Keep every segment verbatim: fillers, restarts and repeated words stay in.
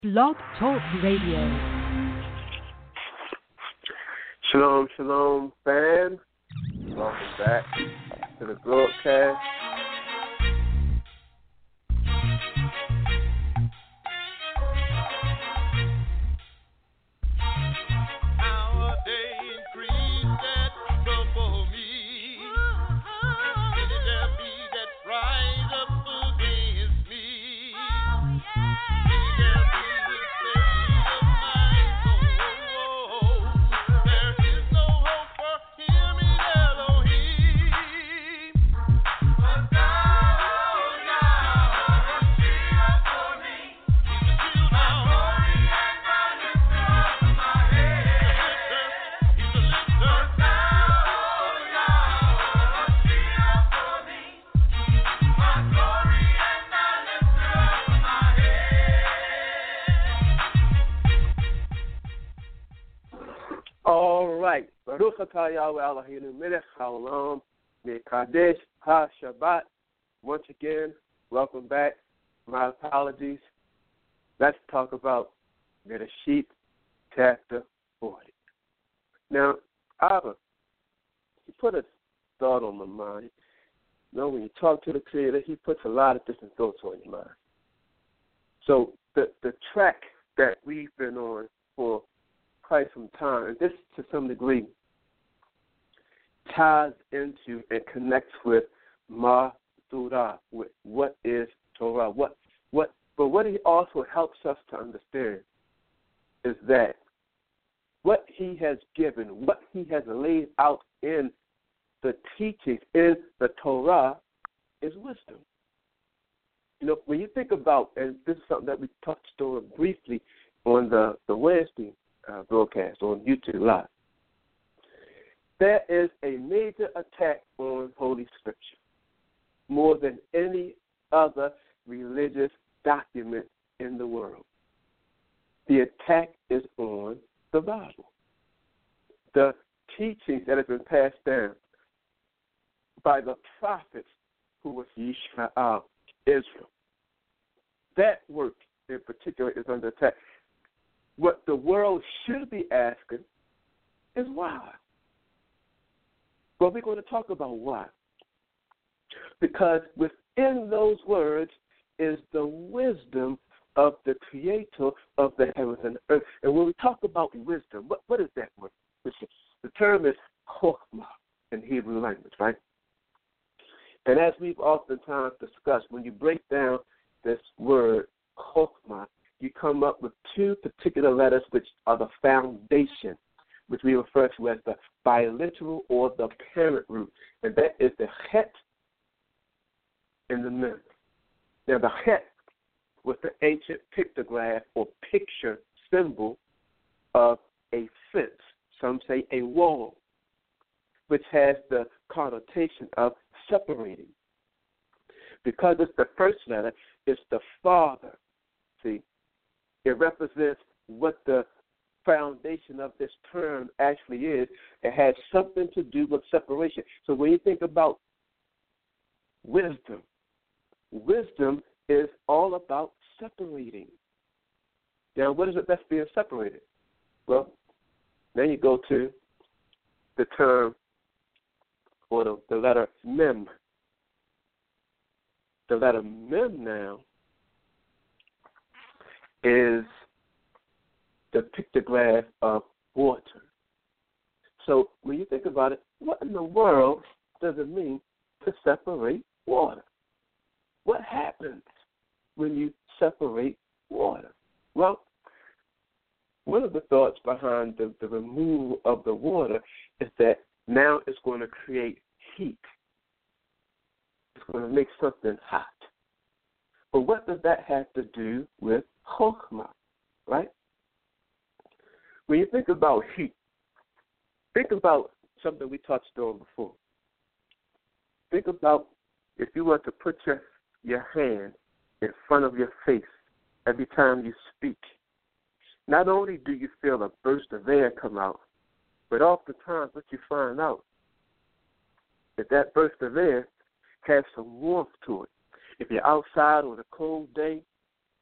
Blog Talk Radio. Shalom, shalom, fam. Welcome back to the broadcast. All right. Baruch atah Yahweh Eloheinu melech haolam mekadesh ha-Shabbat. Once again, welcome back. My apologies. Let's talk about Bereshit chapter forty. Now, Abba, he put a thought on my mind. You know, when you talk to the Creator, he puts a lot of different thoughts on your mind. So the the track that we've been on for quite some time, and this to some degree ties into and connects with Ma Torah, with what is Torah, what what but what he also helps us to understand is that what he has given, what he has laid out in the teachings in the Torah is wisdom. You know, when you think about, and this is something that we touched on briefly on the, the Wednesday Uh, broadcast on YouTube Live, there is a major attack on Holy Scripture more than any other religious document in the world. The attack is on the Bible, the teachings that have been passed down by the prophets who was Yishmael, Israel. That work in particular is under attack. What the world should be asking is why. Well, we're going to talk about why. Because within those words is the wisdom of the Creator of the heavens and earth. And when we talk about wisdom, what, what is that word? The term is chokhmah in Hebrew language, right? And as we've oftentimes discussed, when you break down this word chokhmah, you come up with two particular letters which are the foundation, which we refer to as the biliteral or the parent root, and that is the het and the mem. Now, the het was the ancient pictograph or picture symbol of a fence, some say a wall, which has the connotation of separating. Because it's the first letter, it's the father. See, it represents what the foundation of this term actually is. It has something to do with separation. So when you think about wisdom, wisdom is all about separating. Now, what is it that's being separated? Well, then you go to the term or the, the letter mem. The letter mem now is the pictograph of water. So when you think about it, what in the world does it mean to separate water? What happens when you separate water? Well, one of the thoughts behind the, the removal of the water is that now it's going to create heat. It's going to make something hot. But what does that have to do with chokhmah, right? When you think about heat, think about something we touched on before. Think about if you were to put your, your hand in front of your face every time you speak. Not only do you feel a burst of air come out, but oftentimes what you find out is that burst of air has some warmth to it. If you're outside on a cold day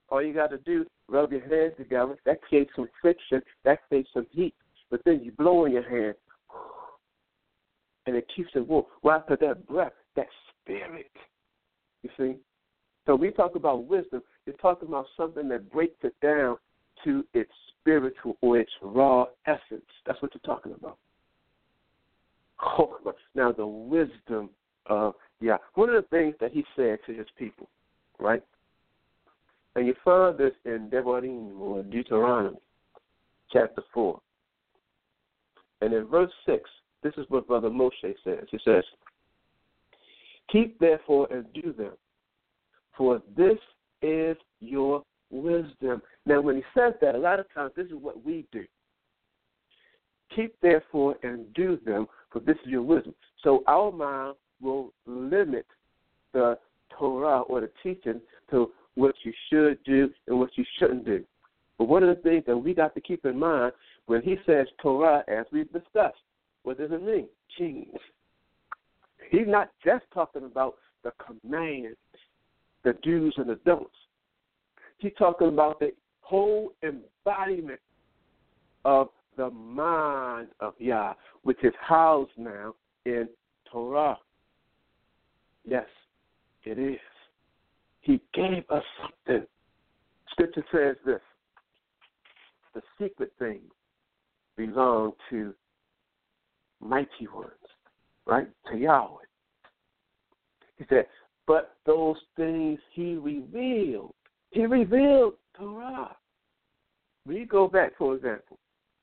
all you got to do, rub your hands together. That creates some friction. That creates some heat. But then you blow in your hand, and it keeps it warm. Well, after that breath, that spirit, you see? So we talk about wisdom. You're talking about something that breaks it down to its spiritual or its raw essence. That's what you're talking about. Oh, now, the wisdom of Yah. One of the things that he said to his people, right? And you find this in Devarim or Deuteronomy, chapter four. And in verse six, this is what Brother Moshe says. He says, keep therefore and do them, for this is your wisdom. Now, when he says that, a lot of times this is what we do. Keep therefore and do them, for this is your wisdom. So our mind will limit the Torah or the teaching to what you should do and what you shouldn't do. But one of the things that we got to keep in mind when he says Torah, as we've discussed, what does it mean? Change. He's not just talking about the commands, the do's and the don'ts. He's talking about the whole embodiment of the mind of Yah, which is housed now in Torah. Yes, it is. He gave us something. Scripture says this: the secret things belong to mighty ones, right? To Yahweh. He said, but those things he revealed. He revealed Torah. We go back, for example,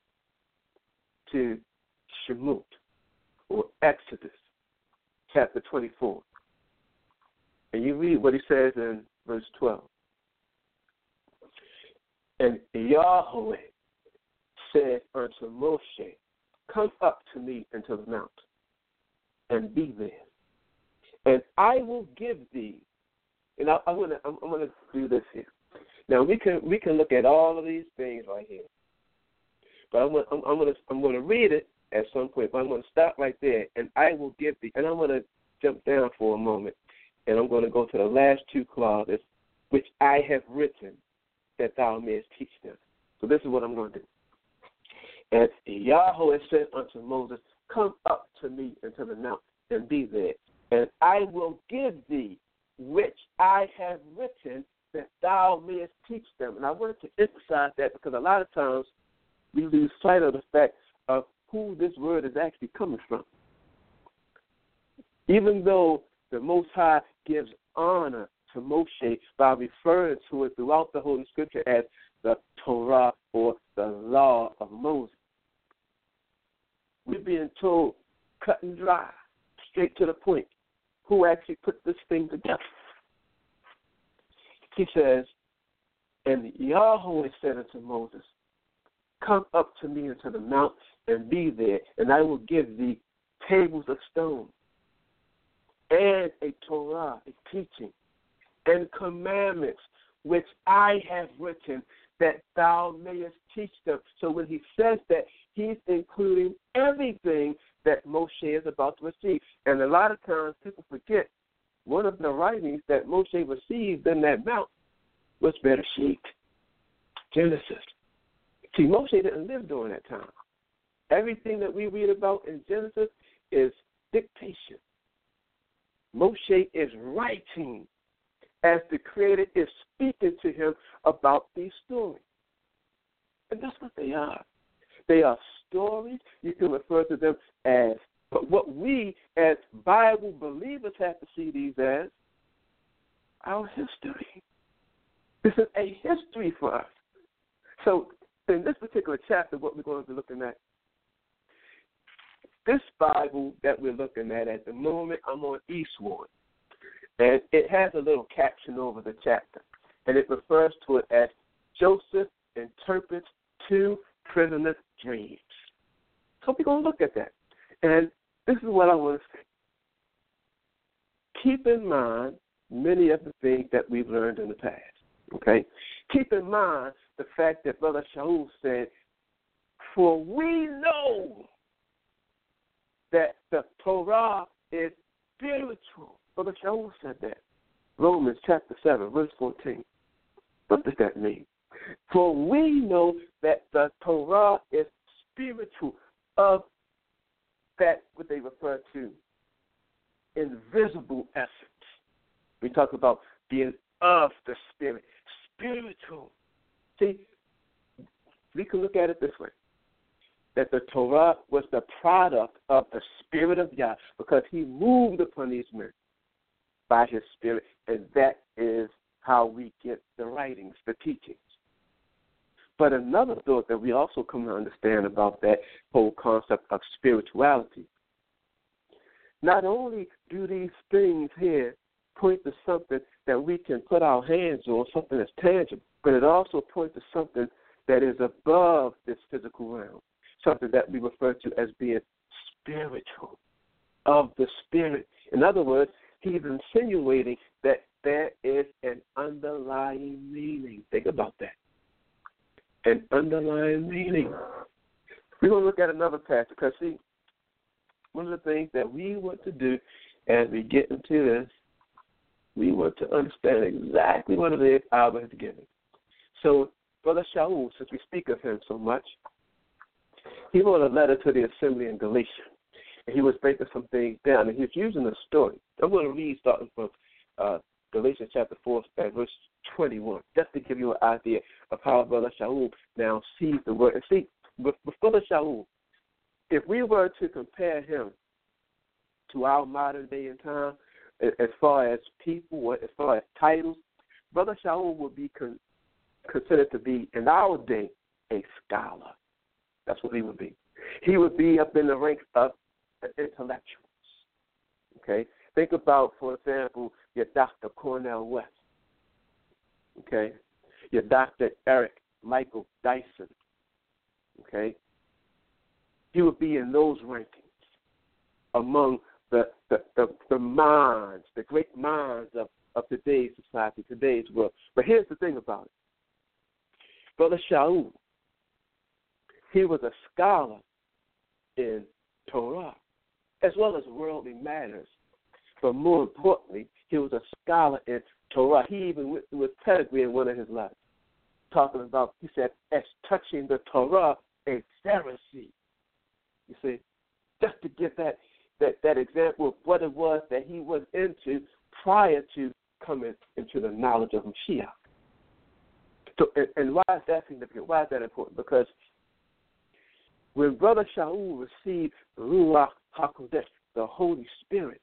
to Shemot or Exodus chapter twenty-four. And you read what he says in verse twelve. And Yahweh said unto Moshe, come up to me into the mount and be there. And I will give thee, and I, I'm going to I'm, I'm going to do this here. Now we can we can look at all of these things right here, but I'm going I'm, I'm going to I'm going to read it at some point. But I'm going to stop right there, and I will give thee. And I'm going to jump down for a moment, and I'm going to go to the last two clauses, which I have written, that thou mayest teach them. So this is what I'm going to do. And Yahweh said unto Moses, come up to me into the mount and be there, and I will give thee which I have written, that thou mayest teach them. And I wanted to emphasize that because a lot of times we lose sight of the fact of who this word is actually coming from. Even though the Most High gives honor to Moshe by referring to it throughout the Holy Scripture as the Torah or the law of Moses, we're being told, cut and dry, straight to the point, who actually put this thing together. He says, and Yahweh said unto Moses, come up to me into the mount and be there, and I will give thee tables of stone and a Torah, a teaching, and commandments which I have written, that thou mayest teach them. So when he says that, he's including everything that Moshe is about to receive. And a lot of times people forget one of the writings that Moshe received in that mount was Bereshit, Genesis. See, Moshe didn't live during that time. Everything that we read about in Genesis is dictation. Moshe is writing as the Creator is speaking to him about these stories. And that's what they are. They are stories. You can refer to them as, but what we as Bible believers have to see these as our history. This is a history for us. So in this particular chapter, what we're going to be looking at, this Bible that we're looking at at the moment, I'm on Eastwood. And it has a little caption over the chapter. And it refers to it as Joseph interprets two prisoners' dreams. So we're going to look at that. And this is what I want to say. Keep in mind many of the things that we've learned in the past. Okay? Keep in mind the fact that Brother Shaul said, for we know that the Torah is spiritual. Brother Shaul said that. Romans chapter seven, verse fourteen. What does that mean? For we know that the Torah is spiritual, of that what they refer to invisible essence. We talk about being of the Spirit, spiritual. See, we can look at it this way, that the Torah was the product of the Spirit of Yah, because he moved upon these men by his Spirit, and that is how we get the writings, the teachings. But another thought that we also come to understand about that whole concept of spirituality, not only do these things here point to something that we can put our hands on, something that's tangible, but it also points to something that is above this physical realm, something that we refer to as being spiritual, of the Spirit. In other words, he's insinuating that there is an underlying meaning. Think about that. An underlying meaning. We're going to look at another passage, because, see, one of the things that we want to do as we get into this, we want to understand exactly what it is Abba has given. So, Brother Shaul, since we speak of him so much, he wrote a letter to the assembly in Galatia, and he was breaking some things down, and he was using a story. I'm going to read starting from uh, Galatians chapter four, and verse twenty-one, just to give you an idea of how Brother Shaul now sees the word. And see, with, with Brother Shaul, if we were to compare him to our modern day and time, as far as people, as far as titles, Brother Shaul would be con- considered to be, in our day, a scholar. That's what he would be. He would be up in the ranks of intellectuals. Okay? Think about, for example, your Doctor Cornel West. Okay? Your Doctor Eric Michael Dyson. Okay? He would be in those rankings among the the, the, the minds, the great minds of, of today's society, today's world. But here's the thing about it. Brother Shaul, he was a scholar in Torah, as well as worldly matters. But more importantly, he was a scholar in Torah. He even went through his pedigree in one of his letters, talking about, he said, as touching the Torah, a Pharisee. You see, just to give that, that, that example of what it was that he was into prior to coming into the knowledge of Mashiach. So, and, and why is that significant? Why is that important? Because when Brother Shaul received Ruach HaKodesh, the Holy Spirit,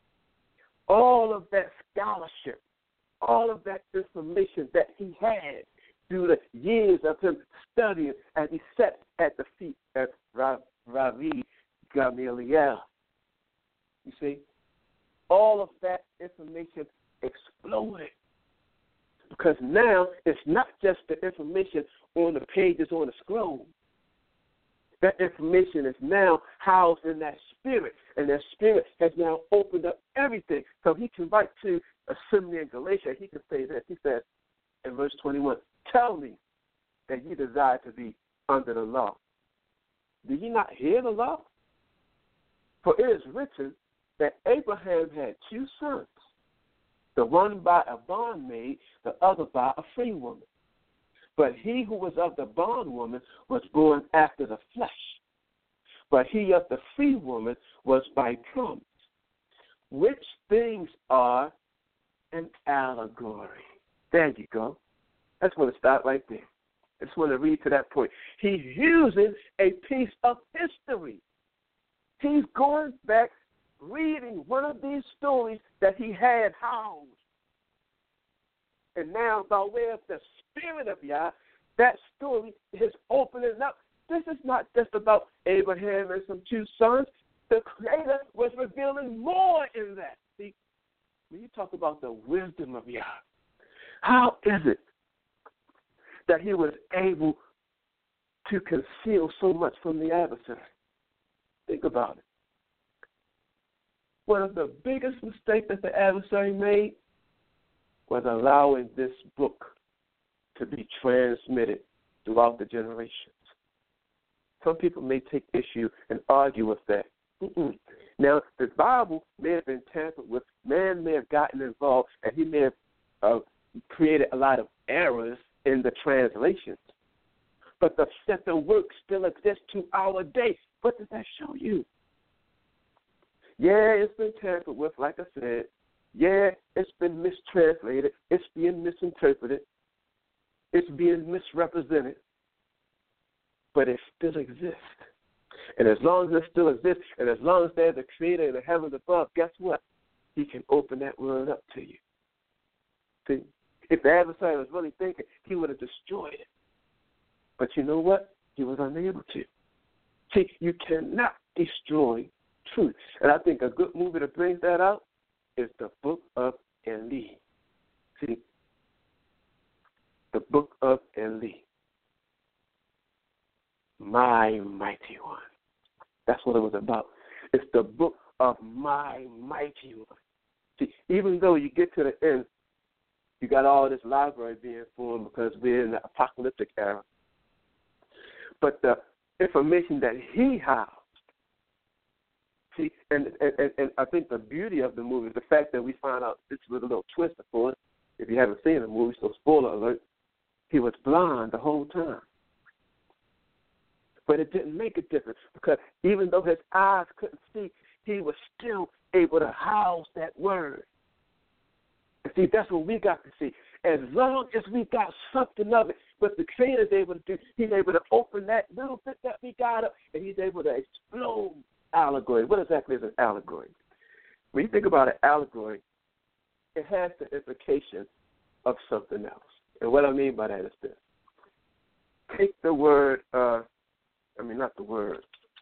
all of that scholarship, all of that information that he had through the years of him studying as he sat at the feet of Rabbi Gamaliel, you see, all of that information exploded. Because now it's not just the information on the pages on the scroll. That information is now housed in that spirit, and that spirit has now opened up everything. So he can write to assembly in Galatia. He can say this. He says in verse twenty-one, tell me that you desire to be under the law. Do you not hear the law? For it is written that Abraham had two sons, the one by a bondmaid, the other by a free woman. But he who was of the bondwoman was born after the flesh, but he of the free woman was by promise, which things are an allegory. There you go. I just want to stop right there. I just want to read to that point. He's using a piece of history. He's going back, reading one of these stories that he had housed. And now, by way of the Spirit of Yah, that story is opening up. This is not just about Abraham and some two sons. The Creator was revealing more in that. See, when you talk about the wisdom of Yah, how is it that he was able to conceal so much from the adversary? Think about it. One of the biggest mistakes that the adversary made was allowing this book to be transmitted throughout the generations. Some people may take issue and argue with that. Mm-mm. Now, the Bible may have been tampered with. Man may have gotten involved, and he may have uh, created a lot of errors in the translations. But the, that the work still exists to our day. What does that show you? Yeah, it's been tampered with, like I said. Yeah, it's been mistranslated. It's being misinterpreted. It's being misrepresented. But it still exists. And as long as it still exists, and as long as there's a creator in the heavens above, guess what? He can open that word up to you. See? If the adversary was really thinking, he would have destroyed it. But you know what? He was unable to. See, you cannot destroy truth. And I think a good movie to bring that out is the Book of Eli. See? The Book of Eli. My Mighty One. That's what it was about. It's the book of my mighty one. See, even though you get to the end, you got all this library being formed because we're in the apocalyptic era. But the information that he housed, see, and, and, and I think the beauty of the movie is the fact that we find out this was a little twist for it. If you haven't seen the movie, so spoiler alert, he was blind the whole time. But it didn't make a difference because even though his eyes couldn't see, he was still able to house that word. And see, that's what we got to see. As long as we got something of it, what the Creator is able to do, he's able to open that little bit that we got up, and he's able to explode allegory. What exactly is an allegory? When you think about an allegory, it has the implication of something else. And what I mean by that is this. Take the word, uh, I mean, not the word,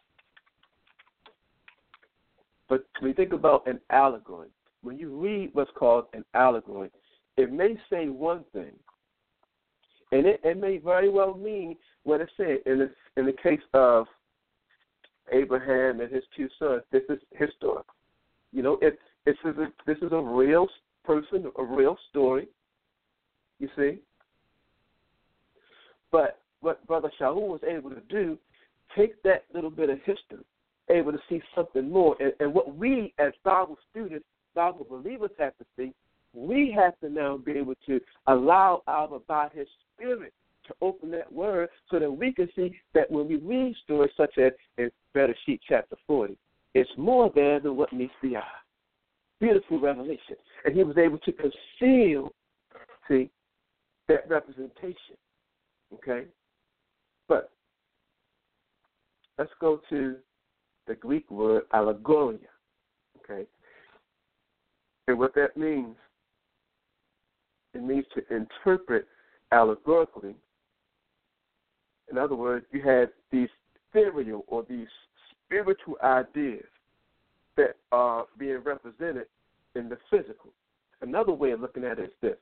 but when you think about an allegory, when you read what's called an allegory, it may say one thing, and it, it may very well mean what it said. In the, in the case of Abraham and his two sons, this is historical. You know, it, this, is a, this is a real person, a real story, you see. But what Brother Shaul was able to do, take that little bit of history, able to see something more. And, and what we as Bible students, Bible believers have to see, we have to now be able to allow our, by his Spirit, to open that word so that we can see that when we read stories such as in Bereshit chapter forty, it's more there than what meets the eye. Beautiful revelation. And he was able to conceal, see, that representation. Okay? But let's go to the Greek word allegoria. Okay? And what that means, it means to interpret allegorically. In other words, you have these ethereal or these spiritual ideas that are being represented in the physical. Another way of looking at it is this.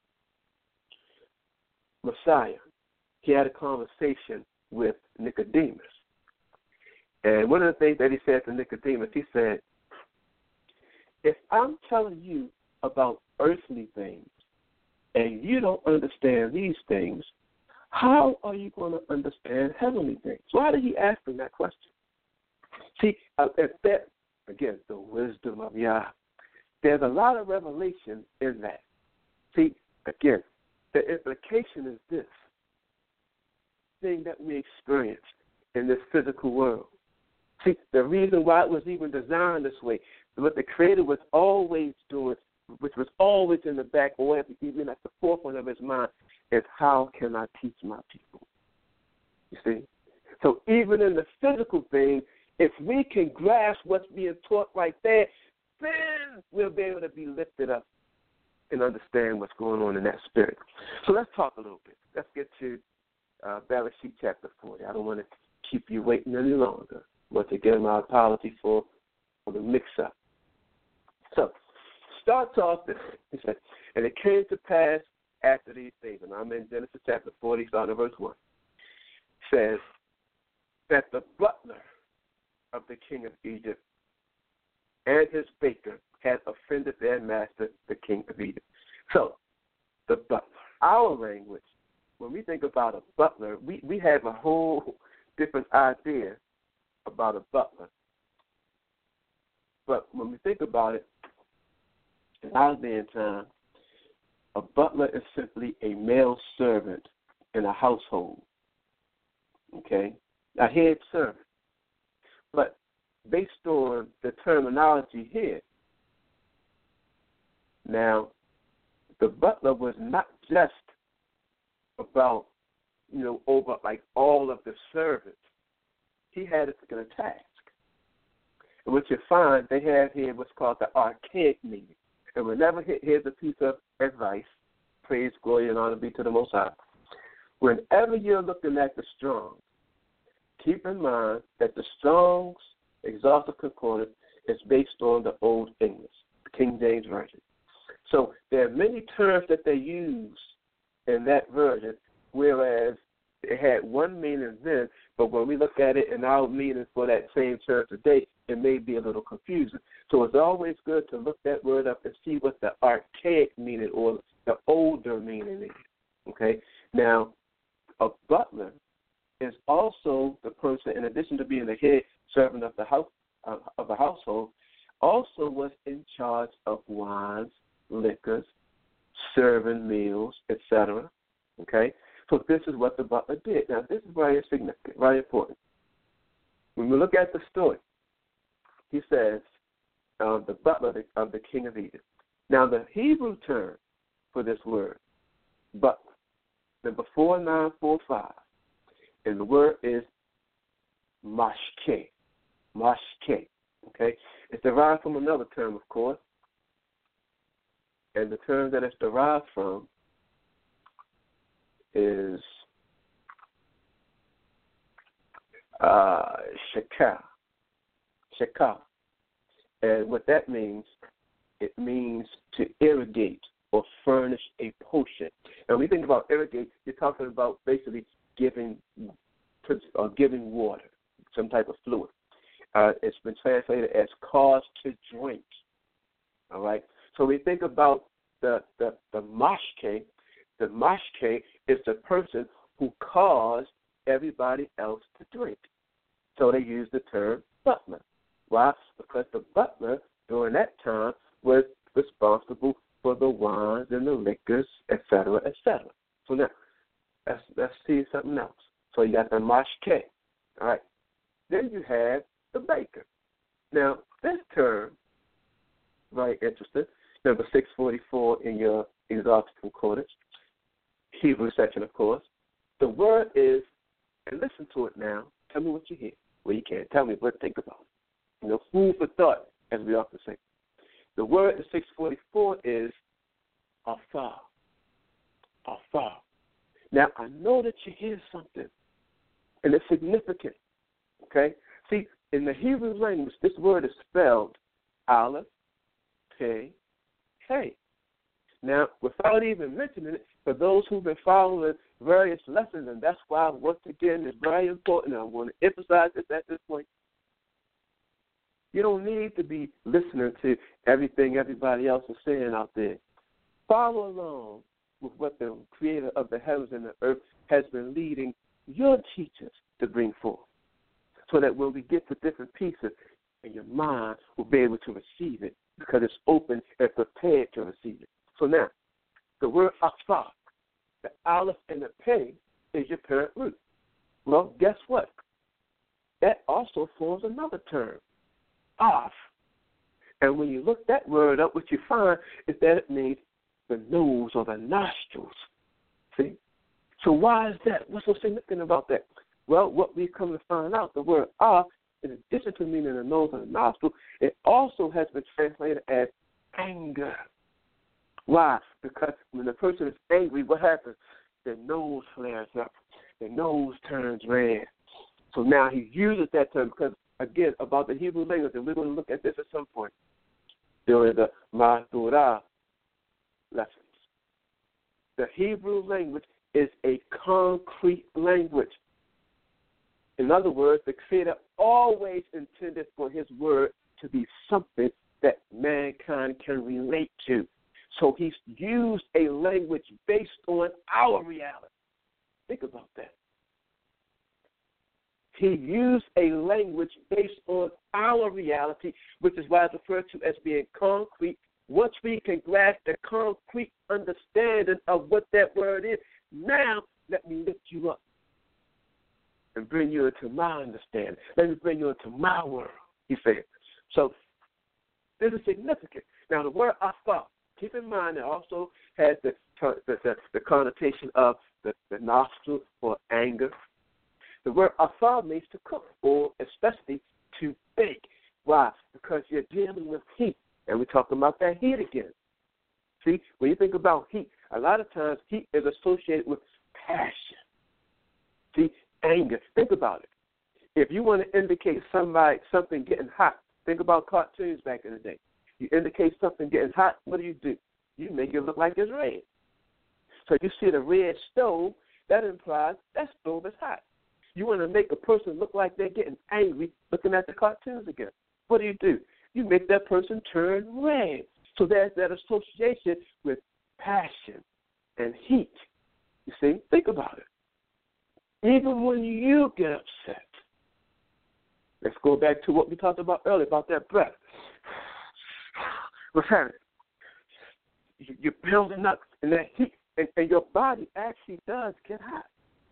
Messiah, he had a conversation with Nicodemus. And one of the things that he said to Nicodemus, he said, if I'm telling you about earthly things and you don't understand these things, how are you going to understand heavenly things? Why did he ask him that question? See, uh, at that, again, the wisdom of Yah, there's a lot of revelation in that. See, again, the implication is this thing that we experience in this physical world. See, the reason why it was even designed this way, what the Creator was always doing, which was always in the back, or even at the forefront of his mind, is how can I teach my people? You see? So even in the physical thing, if we can grasp what's being taught like that, then we'll be able to be lifted up and understand what's going on in that spirit. So let's talk a little bit. Let's get to uh, Bereshit chapter forty. I don't want to keep you waiting any longer. Once again, my apology for, for the mix-up. So, starts off, he said, and it came to pass after these things, and I'm in Genesis chapter forty, starting at verse one, says that the butler of the king of Egypt and his baker had offended their master, the king of Egypt. So, the butler. Our language, when we think about a butler, we, we have a whole different idea about a butler. But when we think about it, in our day and time, A butler is simply a male servant in a household. Okay? A head servant. But based on the terminology here, now, the butler was not just about, you know, over like all of the servants. He had a particular task. And what you find, they have here what's called the archaic meaning. And whenever, here's a piece of advice, praise, glory, and honor be to the Most High. Whenever you're looking at the Strong's, keep in mind that the Strong's Exhaustive Concordance is based on the Old English, the King James Version. So there are many terms that they use in that version, whereas it had one meaning then, but when we look at it in our meaning for that same term today, it may be a little confusing. So it's always good to look that word up and see what the archaic meaning or the older meaning is. Okay? Now, a butler is also the person, in addition to being the head servant of the house uh, of a household, also was in charge of wines, liquors, serving meals, et cetera. Okay? So this is what the butler did. Now, this is very significant, very important. When we look at the story, he says, uh, the butler of the king of Egypt. Now, the Hebrew term for this word, butler, number four nine four five, and the word is mashke, mashke, okay? It's derived from another term, of course, and the term that it's derived from is uh, shekah, shekah. And what that means, it means to irrigate or furnish a potion. And when you think about irrigate, you're talking about basically giving uh, giving water, some type of fluid. Uh, it's been translated as cause to drink. All right? So we think about the, the, the mashke. The mashke is the person who caused everybody else to drink. So they use the term butler. Why? Because the butler during that time was responsible for the wines and the liquors, et cetera, et cetera. So now, let's, let's see something else. So you got the mashke. All right. Then you have the baker. Now, this term, very interesting, number six forty-four in your exhaustive concordance, Hebrew section, of course. The word is, and listen to it now. Tell me what you hear. Well, you can. Tell me what to think about. You know, food for thought, as we often say. The word in six forty-four is afar. Afar. Now, I know that you hear something, and it's significant, okay? See, in the Hebrew language, this word is spelled aleph, pei, hey. Now, without even mentioning it, for those who've been following various lessons, and that's why, once again, it's very important, and I want to emphasize this at this point, you don't need to be listening to everything everybody else is saying out there. Follow along with what the creator of the heavens and the earth has been leading your teachers to bring forth, so that when we get to different pieces, and your mind will be able to receive it because it's open and prepared to receive it. So now, the word afar, the aleph and the pei, is your parent root. Well, guess what? That also forms another term, off. And when you look that word up, what you find is that it means the nose or the nostrils. See? So why is that? What's so significant about that? Well, what we've come to find out, the word off, in addition to meaning the nose and the nostril, it also has been translated as anger. Why? Because when the person is angry, what happens? Their nose flares up. Their nose turns red. So now he uses that term because, again, about the Hebrew language, and we're going to look at this at some point during the Maturah lessons. The Hebrew language is a concrete language. In other words, the Creator always intended for his word to be something that mankind can relate to. So he's used a language based on our reality. Think about that. He used a language based on our reality, which is why it's referred to as being concrete once we can grasp the concrete understanding of what that word is, now let me lift you up and bring you into my understanding. Let me bring you into my world, he said. So this is significant. Now, the word afar, keep in mind, it also has the the, the, the connotation of the, the nostril or anger. The word afar means to cook, or especially to bake. Why? Because you're dealing with heat, and we're talking about that heat again. See, when you think about heat, a lot of times heat is associated with passion. See, anger. Think about it. If you want to indicate somebody something getting hot, think about cartoons back in the day. You indicate something getting hot, what do you do? You make it look like it's red. So you see the red stove, that implies that stove is hot. You want to make a person look like they're getting angry looking at the cartoons again. What do you do? You make that person turn red. So there's that association with passion and heat. You see? Think about it. Even when you get upset, let's go back to what we talked about earlier about that breath. What's happening? You're building up in that heat, and, and your body actually does get hot.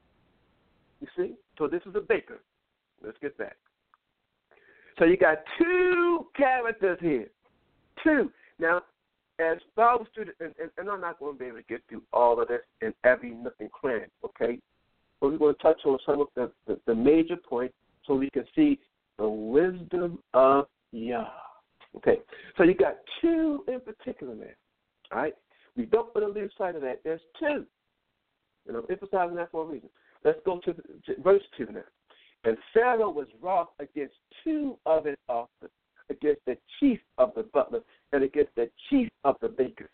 You see? So this is a baker. Let's get back. So you got two characters here. Two. Now, as Bible students, and, and, and I'm not going to be able to get through all of this in every nook and cranny, okay? But we're going to touch on some of the, the, the major points so we can see the wisdom of Yah. Okay, so you got two in particular there, all right? We don't want to lose sight of that. There's two. And I'm emphasizing that for a reason. Let's go to, the, to verse two now. And Pharaoh was wroth against two of his officers, against the chief of the butlers and against the chief of the bakers.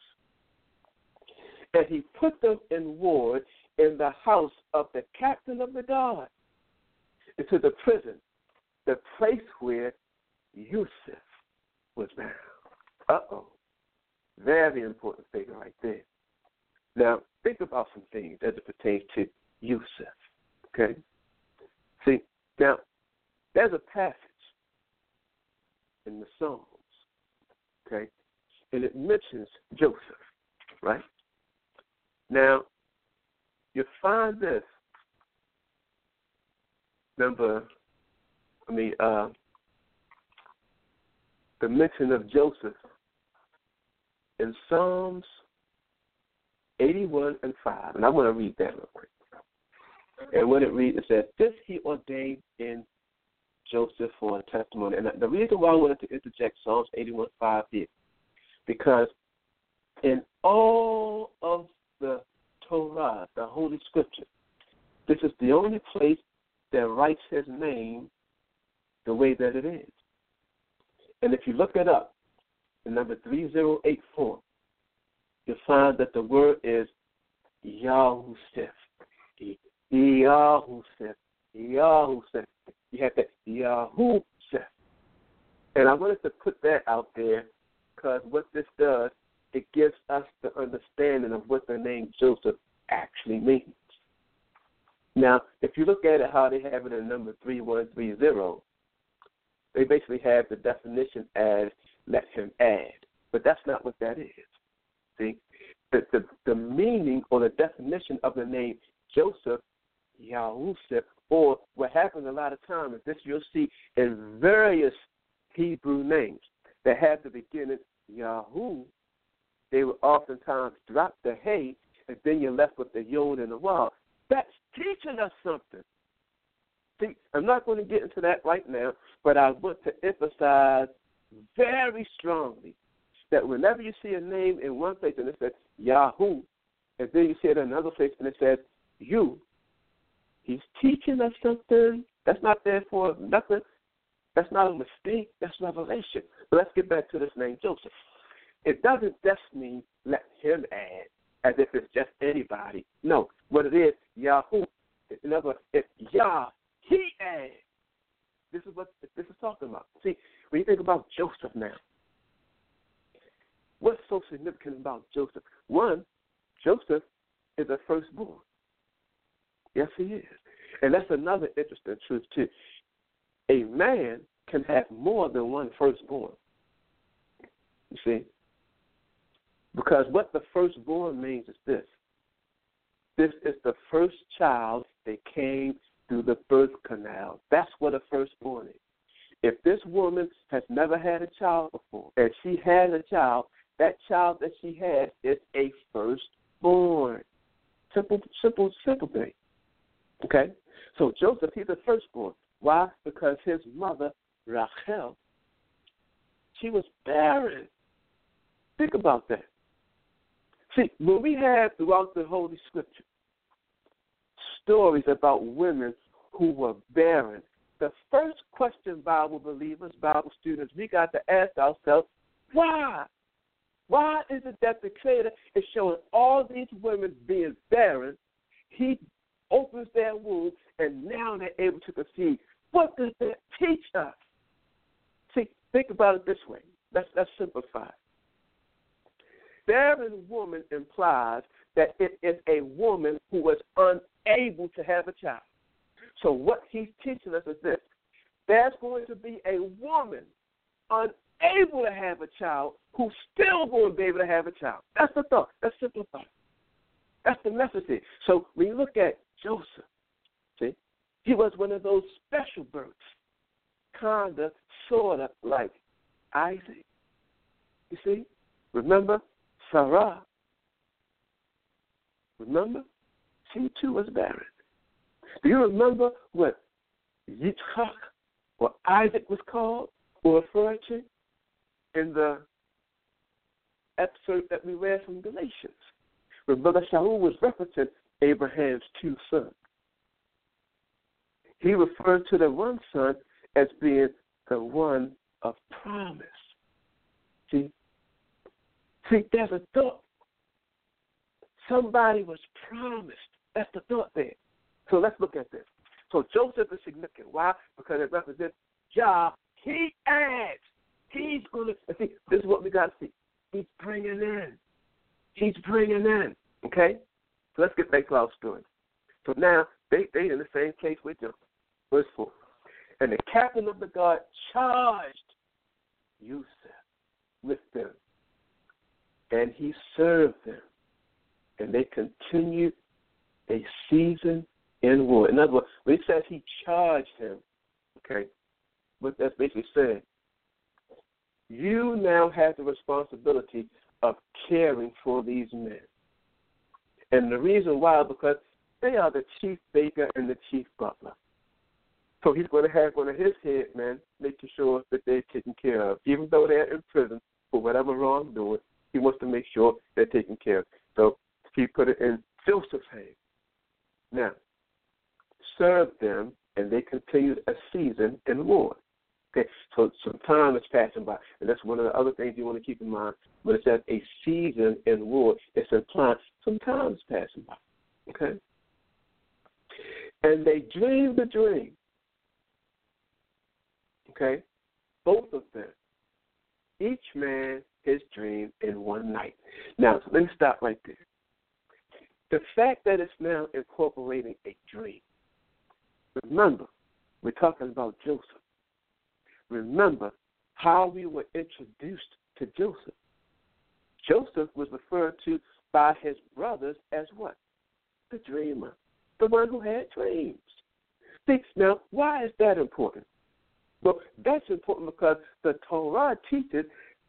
And he put them in ward in the house of the captain of the guard, into the prison, the place where Yusuf was bound. Uh-oh. Very important thing right there. Now, think about some things as it pertains to Yusuf, okay? See, now, there's a passage in the Psalms, okay, and it mentions Joseph, right? Now, you find this number, I mean, uh, the mention of Joseph in Psalms eighty-one and five, and I want to read that real quick. And when it reads, it says, "This he ordained in Joseph for a testimony." And the reason why I wanted to interject Psalms eighty-one five here, because in all of the Torah, the Holy Scripture, this is the only place that writes his name the way that it is. And if you look it up, in number three zero eight four, you'll find that the word is Yahusef. Yahusef. Yahusef. You have that Yahusef. And I wanted to put that out there because what this does, it gives us the understanding of what the name Joseph actually means. Now, if you look at it how they have it in number three one three zero, they basically have the definition as let him add. But that's not what that is. See? The, the, the meaning or the definition of the name Joseph, Yahusef, or what happens a lot of times is this you'll see in various Hebrew names that have the beginning Yahu. They will oftentimes drop the hey, and then you're left with the yod and the waw. That's teaching us something. See, I'm not going to get into that right now, but I want to emphasize very strongly that whenever you see a name in one place and it says Yahoo, and then you see it in another place and it says you, he's teaching us something. That's not there for nothing. That's not a mistake. That's revelation. But let's get back to this name Joseph. It doesn't just mean let him add, as if it's just anybody. No, what it is, Yahoo. In other words, it's Yah, he adds. This is what this is talking about. See, when you think about Joseph now, what's so significant about Joseph? One, Joseph is a firstborn. Yes, he is. And that's another interesting truth, too. A man can have more than one firstborn. You see? Because what the firstborn means is this. This is the first child that came through the birth canal. That's what a firstborn is. If this woman has never had a child before, and she has a child, that child that she has is a firstborn. Simple, simple, simple thing. Okay? So Joseph, he's a firstborn. Why? Because his mother, Rachel, she was barren. Think about that. See, when we have throughout the Holy Scripture stories about women who were barren, the first question, Bible believers, Bible students, we got to ask ourselves, why? Why is it that the Creator is showing all these women being barren? He opens their womb, and now they're able to conceive. What does that teach us? See, think about it this way. Let's, let's simplify it. Barren woman implies that it is a woman who was unable to have a child. So what he's teaching us is this. There's going to be a woman unable to have a child who's still going to be able to have a child. That's the thought. That's simplified. That's the message here. So when you look at Joseph, see, he was one of those special births, kind of, sort of like Isaac. You see? Remember? Sarah, remember, she too was barren. Do you remember what Yitzchak or Isaac was called or referred to in the excerpt that we read from Galatians? Remember, Shaul was referencing Abraham's two sons. He referred to the one son as being the one of promise. See? See, there's a thought. Somebody was promised. That's the thought there. So let's look at this. So Joseph is significant. Why? Because it represents Jah. He adds. He's going to, see, this is what we got to see. He's bringing in. He's bringing in. Okay? So let's get back to our story. So now, they they in the same place with Joseph. Verse four. And the captain of the guard charged Yusuf with them. And he served them, and they continued a season in war. In other words, when he says he charged him, okay, what that's basically saying, you now have the responsibility of caring for these men. And the reason why, because they are the chief baker and the chief butler. So he's going to have one of his head men making sure that they're taken care of, even though they're in prison for whatever wrongdoing. He wants to make sure they're taken care of. So he put it in Joseph's hand. Now, served them, and they continued a season in war. Okay, so some time is passing by. And that's one of the other things you want to keep in mind. When it says a season in war, it's implying some time is passing by. Okay? And they dreamed a dream. Okay? Both of them. Each man his dream in one night. Now, so let me stop right there. The fact that it's now incorporating a dream. Remember, we're talking about Joseph. Remember how we were introduced to Joseph. Joseph was referred to by his brothers as what? The dreamer, the one who had dreams. See, now, why is that important? Well, that's important because the Torah teaches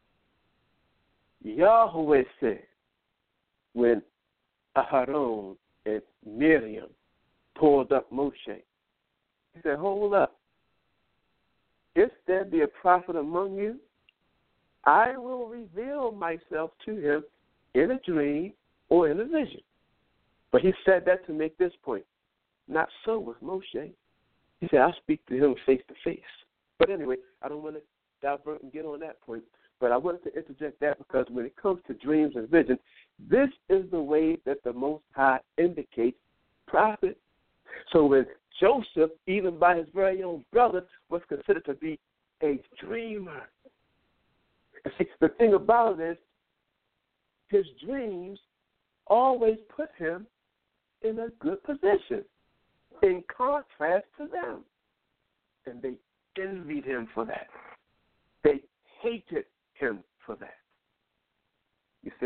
Yahweh said when Aharon and Miriam pulled up Moshe, he said, hold up. If there be a prophet among you, I will reveal myself to him in a dream or in a vision. But he said that to make this point. Not so with Moshe. He said, I'll speak to him face to face. But anyway, I don't want to divert and get on that point. But I wanted to interject that because when it comes to dreams and visions, this is the way that the Most High indicates prophet. So when Joseph, even by his very own brother, was considered to be a dreamer. And see, the thing about it is, his dreams always put him in a good position, in contrast to them. And they envied him for that. They hated him for that. You see?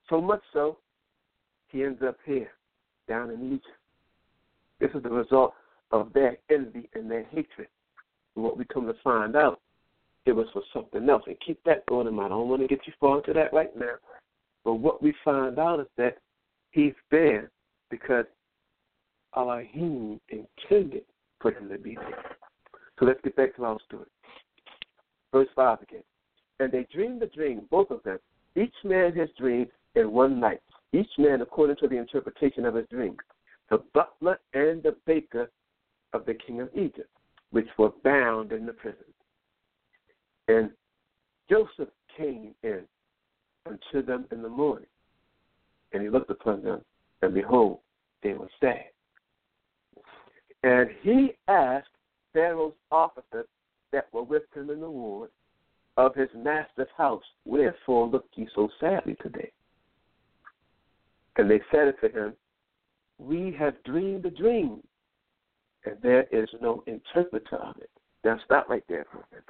So much so, he ends up here, down in Egypt. This is the result of their envy and their hatred. And what we come to find out, it was for something else. And keep that going in mind. I don't want to get you far into that right now. But what we find out is that he's there because Elohim intended for him to be there. So let's get back to our story. Verse five again. And they dreamed a dream, both of them, each man his dream in one night, each man according to the interpretation of his dream, the butler and the baker of the king of Egypt, which were bound in the prison. And Joseph came in unto them in the morning, and he looked upon them, and behold, they were sad. And he asked Pharaoh's officers that were with him in the ward of his master's house, wherefore look ye so sadly today? And they said unto him, we have dreamed a dream, and there is no interpreter of it. Now stop right there for a minute.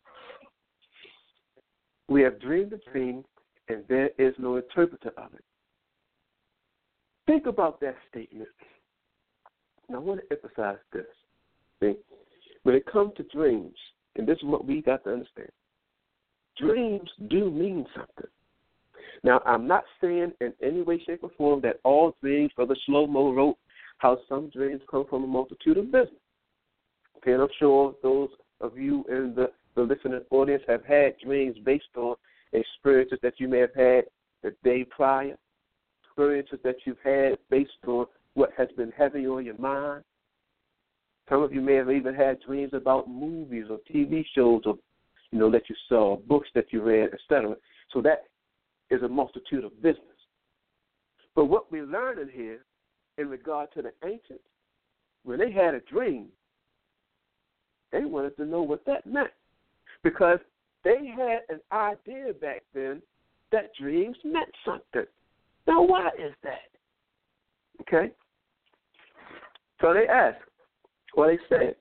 We have dreamed a dream, and there is no interpreter of it. Think about that statement. Now I want to emphasize this. See, when it comes to dreams, and this is what we got to understand, dreams do mean something. Now, I'm not saying in any way, shape, or form that all dreams, Brother Shlomo wrote how some dreams come from a multitude of business. Okay, and I'm sure those of you in the, the listening audience have had dreams based on experiences that you may have had the day prior, experiences that you've had based on what has been heavy on your mind. Some of you may have even had dreams about movies or T V shows or, you know, that you saw, books that you read, et cetera. So that is a multitude of business. But what we're learning here in regard to the ancients, when they had a dream, they wanted to know what that meant, because they had an idea back then that dreams meant something. Now, why is that? Okay? So they asked, or they said,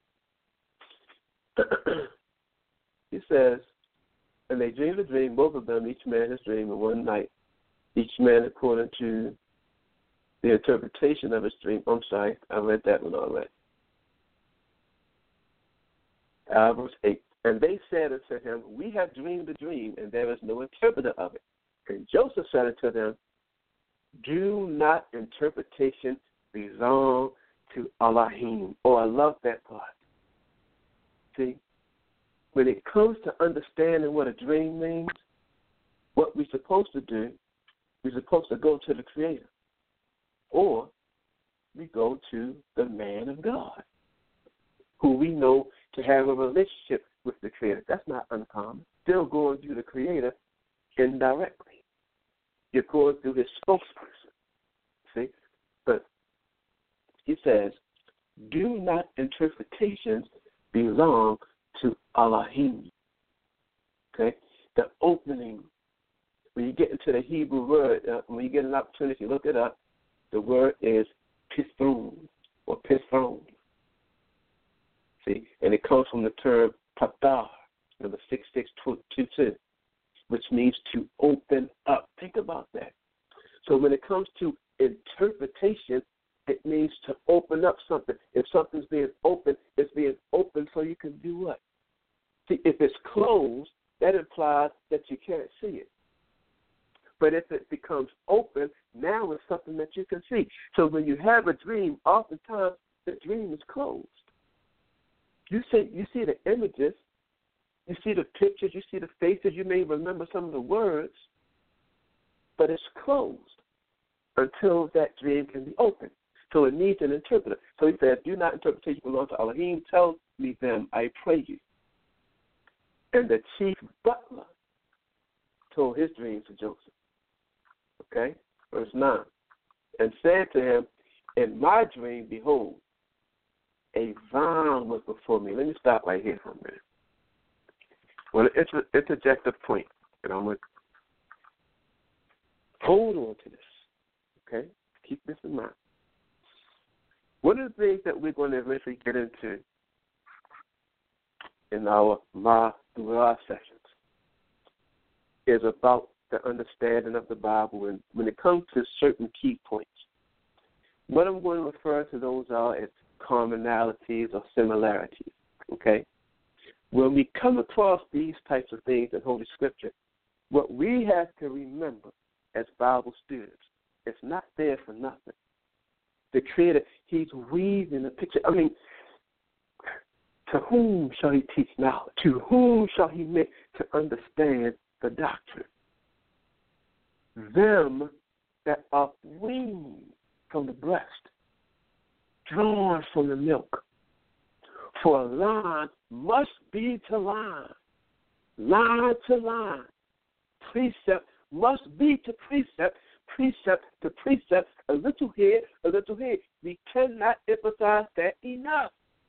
he says, and they dreamed a dream, both of them, each man his dream in one night, each man according to the interpretation of his dream. I'm sorry, I read that one already. Uh, verse eight. And they said unto him, we have dreamed a dream, and there is no interpreter of it. And Joseph said unto them, do not interpretation belong to Elohim? Oh, I love that part. See, when it comes to understanding what a dream means, what we're supposed to do, we're supposed to go to the Creator. Or we go to the man of God, who we know to have a relationship with the Creator. That's not uncommon. Still going through the Creator indirectly. You're going through his spokesperson. See? But he says, do not interpretations belong to Elohim. Okay? The opening, when you get into the Hebrew word, uh, when you get an opportunity to look it up, the word is pithron or pithron. See? And it comes from the term patar, number six six two two, which means to open up. Think about that. So when it comes to interpretation, it means to open up something. If something's being opened, it's being opened so you can do what? See, if it's closed, that implies that you can't see it. But if it becomes open, now it's something that you can see. So when you have a dream, oftentimes the dream is closed. You see, you see the images, you see the pictures, you see the faces, you may remember some of the words, but it's closed until that dream can be opened. So it needs an interpreter. So he says, do not interpretation belong to Elohim. Tell me them, I pray you. And the chief butler told his dream to Joseph. Okay? Verse nine. And said to him, in my dream, behold, a vine was before me. Let me stop right here for a minute. Well, it's an interject a point, and I'm going to hold on to this. Okay? Keep this in mind. One of the things that we're going to eventually get into in our Ma Dura sessions is about the understanding of the Bible and when it comes to certain key points. What I'm going to refer to those are as commonalities or similarities, okay? When we come across these types of things in Holy Scripture, what we have to remember as Bible students, it's not there for nothing. The Creator, He's weaving a picture. I mean, to whom shall He teach knowledge? To whom shall He make to understand the doctrine? Them that are weaned from the breast, drawn from the milk. For a line must be to line, line to line. Precept must be to precept, precept to precept, a little here, a little here. We cannot emphasize that enough.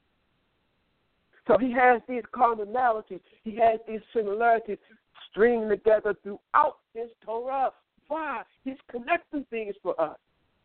So he has these commonalities, he has these similarities stringed together throughout his Torah. Why? He's connecting things for us.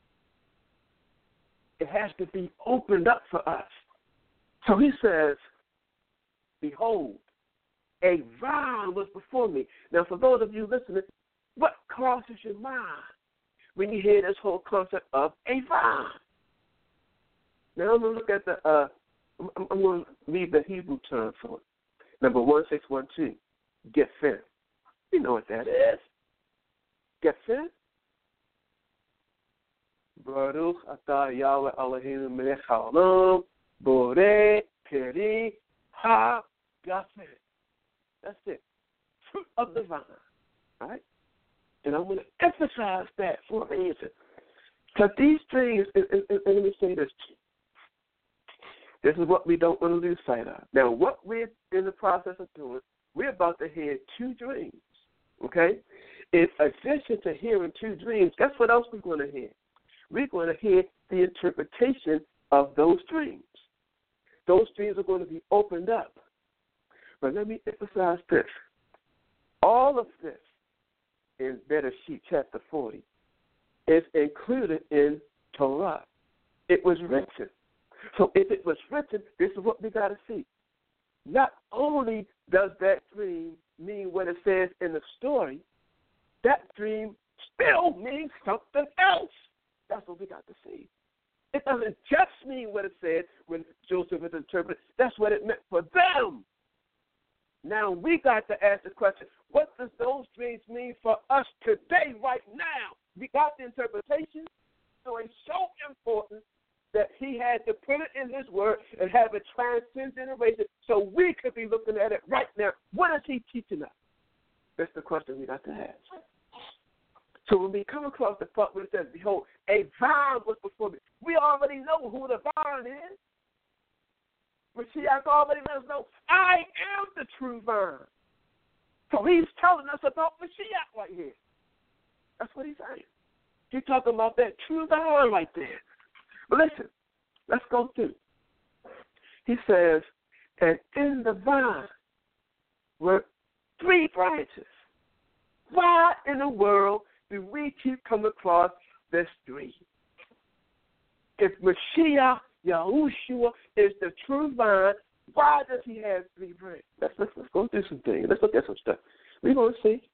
It has to be opened up for us. So he says, behold, a vine was before me. Now, for those of you listening, what crosses your mind when you hear this whole concept of a vine? Now, I'm going to look at the, uh, I'm, I'm going to read the Hebrew term for it. Number one six one two, gefen. You know what that is. Gefen. Baruch atah Yahweh Eloheinu melech haolam, borei peri ha-gafen. That's it. Fruit of the vine. All right? And I'm going to emphasize that for a reason. Because these things, and, and, and let me say this. This is what we don't want to lose sight of. Now, what we're in the process of doing, we're about to hear two dreams. Okay? In addition to hearing two dreams, guess what else we're going to hear? We're going to hear the interpretation of those dreams. Those dreams are going to be opened up. But let me emphasize this. All of this in Bereshit chapter forty is included in Torah. It was written. So if it was written, this is what we got to see. Not only does that dream mean what it says in the story, that dream still means something else. That's what we got to see. It doesn't just mean what it said when Joseph was interpreted. That's what it meant for them. Now we got to ask the question, what does those dreams mean for us today, right now? We got the interpretation, so it's so important that he had to put it in his word and have it transcend generation so we could be looking at it right now. What is he teaching us? That's the question we got to ask. So when we come across the part where it says, behold, a vine was before me, we already know who the vine is. Mashiach already let us know, I am the true vine. So he's telling us about Mashiach right here. That's what he's saying. He's talking about that true vine right there. But listen, let's go through. He says, and in the vine were three branches. Why in the world do we keep coming across this three? If Mashiach, Yahushua, is the true vine, why does he have three branches? Let's, let's, let's go through some things. Let's look at some stuff. We're going to see.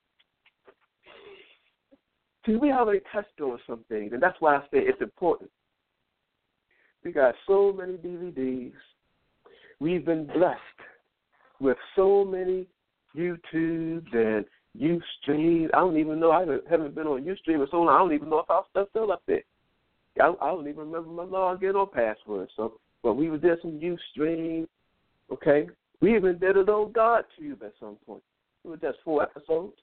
See, we already touched on some things, and that's why I say it's important. We got so many D V Ds. We've been blessed with so many YouTubes and Ustream. I don't even know. I haven't been on Ustream in so long. I don't even know if our stuff's still up there. I, I don't even remember my login or password. So, but we were there some Ustream. Okay, we even did an old God Tube at some point. It was just four episodes.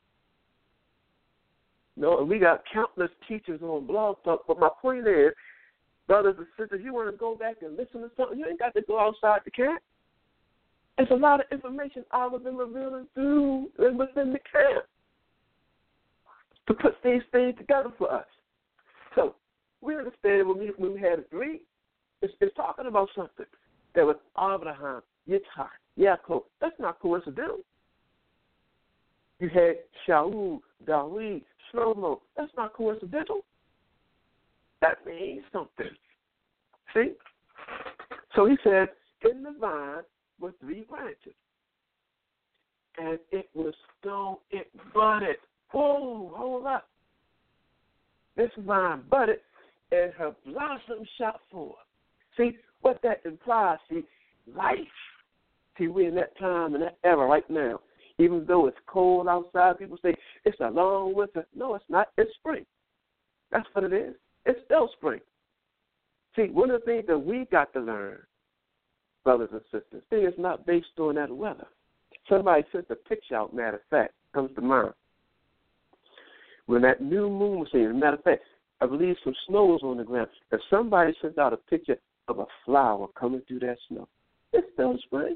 No, and we got countless teachers on Blog Talk. But my point is, brothers and sisters, you want to go back and listen to something, you ain't got to go outside the camp. There's a lot of information I have been revealing through and within the camp to put these things together for us. So we understand when we, when we had a three, it's, it's talking about something that was Abraham, Yitzhak, Yaakov. That's not coincidental. You had Shaul, Dawid, Shlomo. That's not coincidental. That means something. See? So he said, in the vine were three branches. And it was stoned, it budded. whoa, hold up. This vine budded and her blossom shot forth. See, what that implies, see, life. See, we're in that time and that era right now. Even though it's cold outside, people say it's a long winter. No, it's not. It's spring. That's what it is. It's still spring. See, one of the things that we got to learn, brothers and sisters, thing is not based on that weather. Somebody sent a picture out, matter of fact, comes to mind. When that new moon was seen, matter of fact, I believe some snow was on the ground, and somebody sent out a picture of a flower coming through that snow. It's still spring.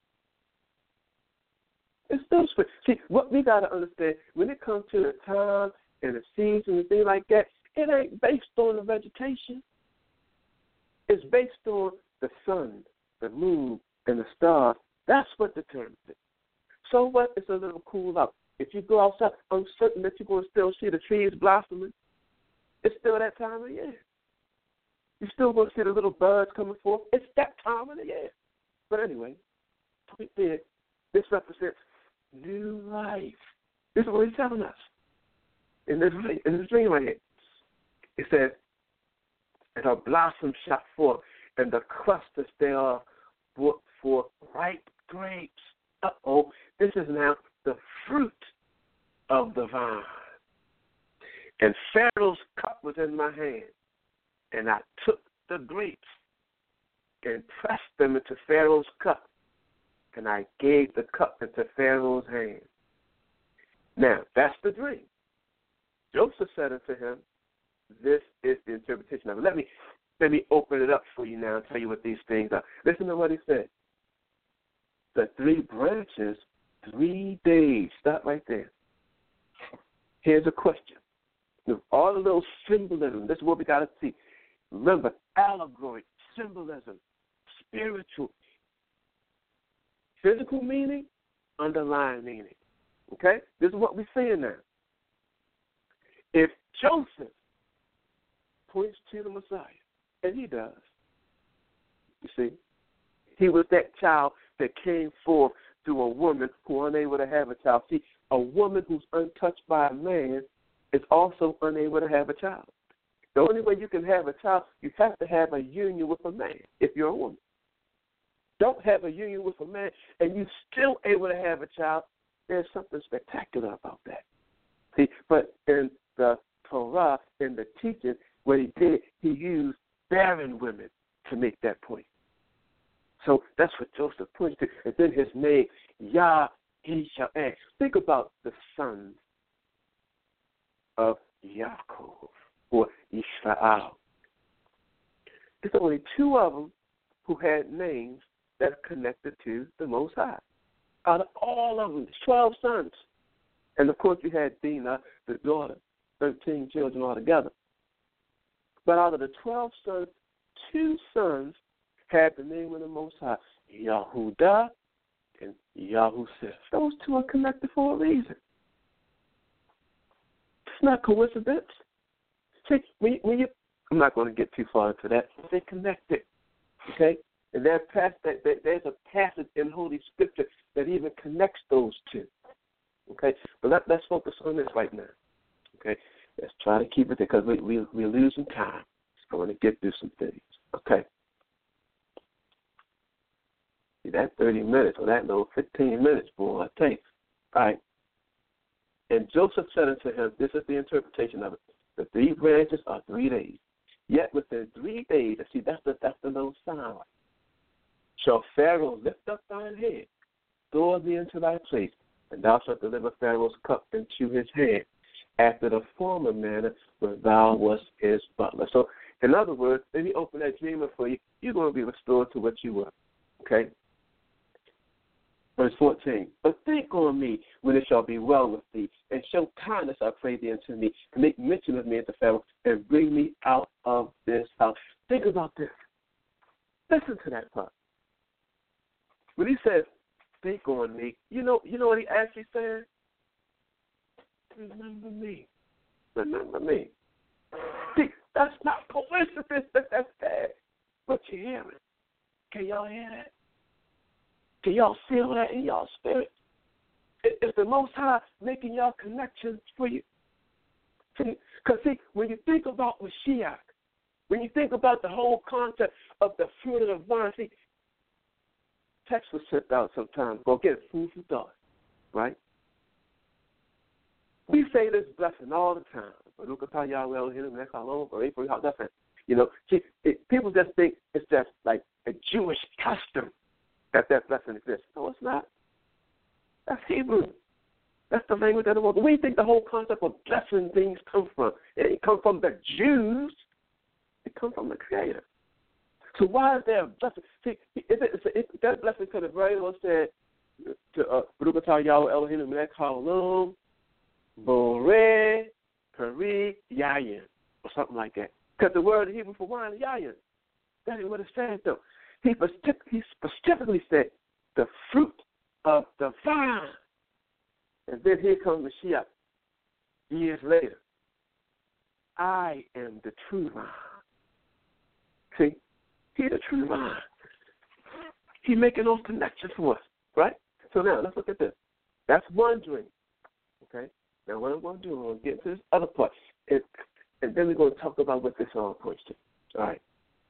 It's still spring. See, what we got to understand, when it comes to the time and the season and things like that, it ain't based on the vegetation. It's based on the sun, the moon, and the stars. That's what determines it. So what? It's a little cool out. If you go outside, I'm certain that you're going to still see the trees blossoming. It's still that time of year. You're still going to see the little birds coming forth. It's that time of the year. But anyway, point being, this represents new life. This is what he's telling us in this, in this dream right here. It says, and her blossom shot forth, and the clusters thereof brought forth ripe grapes. Uh-oh, this is now the fruit of the vine. And Pharaoh's cup was in my hand, and I took the grapes and pressed them into Pharaoh's cup, and I gave the cup into Pharaoh's hand. Now, that's the dream. Joseph said unto him, this is the interpretation of it. Let me, let me open it up for you now and tell you what these things are. Listen to what he said. The three branches, three days. Stop right there. Here's a question. All the little symbolism, this is what we got to see. Remember, allegory, symbolism, spiritual, physical meaning, underlying meaning. Okay? This is what we're seeing now. If Joseph points to the Messiah, and he does, you see, he was that child that came forth through a woman who was unable to have a child. See, a woman who's untouched by a man is also unable to have a child. The only way you can have a child, you have to have a union with a man if you're a woman. Don't have a union with a man and you're still able to have a child, there's something spectacular about that. See, but in the Torah, in the teaching, what he did, he used barren women to make that point. So that's what Joseph points to. And then his name, Yah-Isha'el. Think about the sons of Yaakov, or Israel. There's only two of them who had names that are connected to the Most High. Out of all of them, twelve sons. And, of course, you had Dinah, the daughter, thirteen children altogether. But out of the twelve sons, two sons had the name of the Most High, Yahudah and Yahusef. Those two are connected for a reason. It's not coincidence. See, when you, when you, I'm not going to get too far into that. They're connected, okay? And there's a passage in Holy Scripture that even connects those two, okay? But let, let's focus on this right now, okay? Let's try to keep it there because we, we, we're losing time. I want to get through some things, okay? See, that thirty minutes or that little fifteen minutes, boy, I tell you. All right. And Joseph said unto him, this is the interpretation of it. The three branches are three days. Yet within three days, see, that's the, that's the little sign. Shall Pharaoh lift up thine head, throw thee into thy place, and thou shalt deliver Pharaoh's cup into his hand, after the former manner when thou wast his butler. So, in other words, let me open that dream up for you. You're going to be restored to what you were. Okay? Verse fourteen, but think on me when it shall be well with thee, and show kindness, I pray thee, unto me, and make mention of me unto Pharaoh, and bring me out of this house. Think about this. Listen to that part. When he says, think on me, you know, you know what he actually said? Remember me. Remember me. See, that's not coincidence that that's bad. But you're hearing. Can y'all hear that? Can y'all feel that in y'all spirit? It's the Most High making y'all connections for you. Because, see, when you think about Mashiach, when you think about the whole concept of the fruit of the vine, see, text was sent out sometimes. Go get food for thought, right? We say this blessing all the time. You know, see, it, people just think it's just like a Jewish custom that that blessing exists. No, it's not. That's Hebrew. That's the language of the world. Where do you think the whole concept of blessing things come from? It didn't come from the Jews. It comes from the Creator. So why is there a blessing? See, if, it, if that blessing could have very well said to uh, Baruch atah Yahweh Elohim Melech Haolam, Boreh, Peri, Yayin, or something like that. Because the word in Hebrew for wine is Yayin. That is what it says, though. He, he specifically said the fruit of the vine. And then here comes Mashiach years later. I am the true vine. See? He's the true vine. He's making those connections for us, right? So now, let's look at this. That's one dream, okay? Now, what I'm going to do, I'm going to get to this other part, and, and then we're going to talk about what this all points to, all right?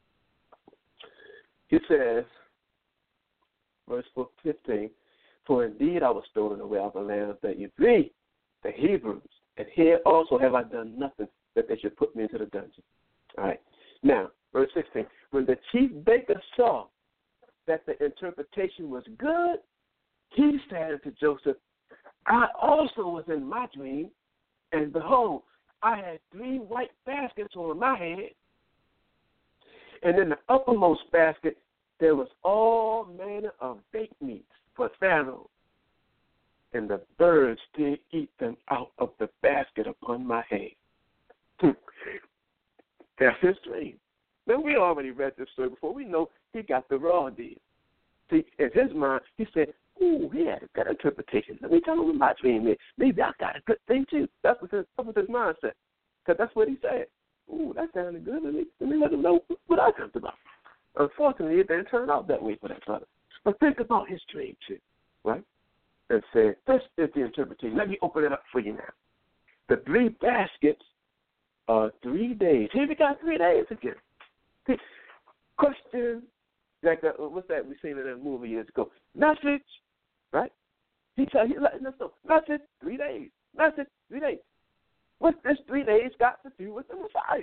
He says, verse fifteen, for indeed I was stolen away out of the land of the Ivri, the Hebrews, and here also have I done nothing that they should put me into the dungeon. All right. Now, verse sixteen, when the chief baker saw that the interpretation was good, he said to Joseph, I also was in my dream, and behold, I had three white baskets on my head, and in the uppermost basket there was all manner of baked meats for Pharaoh, and the birds did eat them out of the basket upon my head. That's his dream. Now, we already read this story before. We know he got the raw deal. See, in his mind, he said, ooh, he had a good interpretation. Let me tell him what my dream is. Maybe I got a good thing, too. That's what his, that's what his mind said. Because that's what he said. Ooh, that sounded good. Let me, let me let him know what I dreamt about. Unfortunately, it didn't turn out that way for that brother. But think about his dream, too, right? And say, this is the interpretation. Let me open it up for you now. The three baskets are three days. Here we got three days again. See, question, like uh, what's that we seen in that movie years ago? Message, right? He tell you letting us know. Message, three days. Message, three days. What's this three days got to do with the Messiah?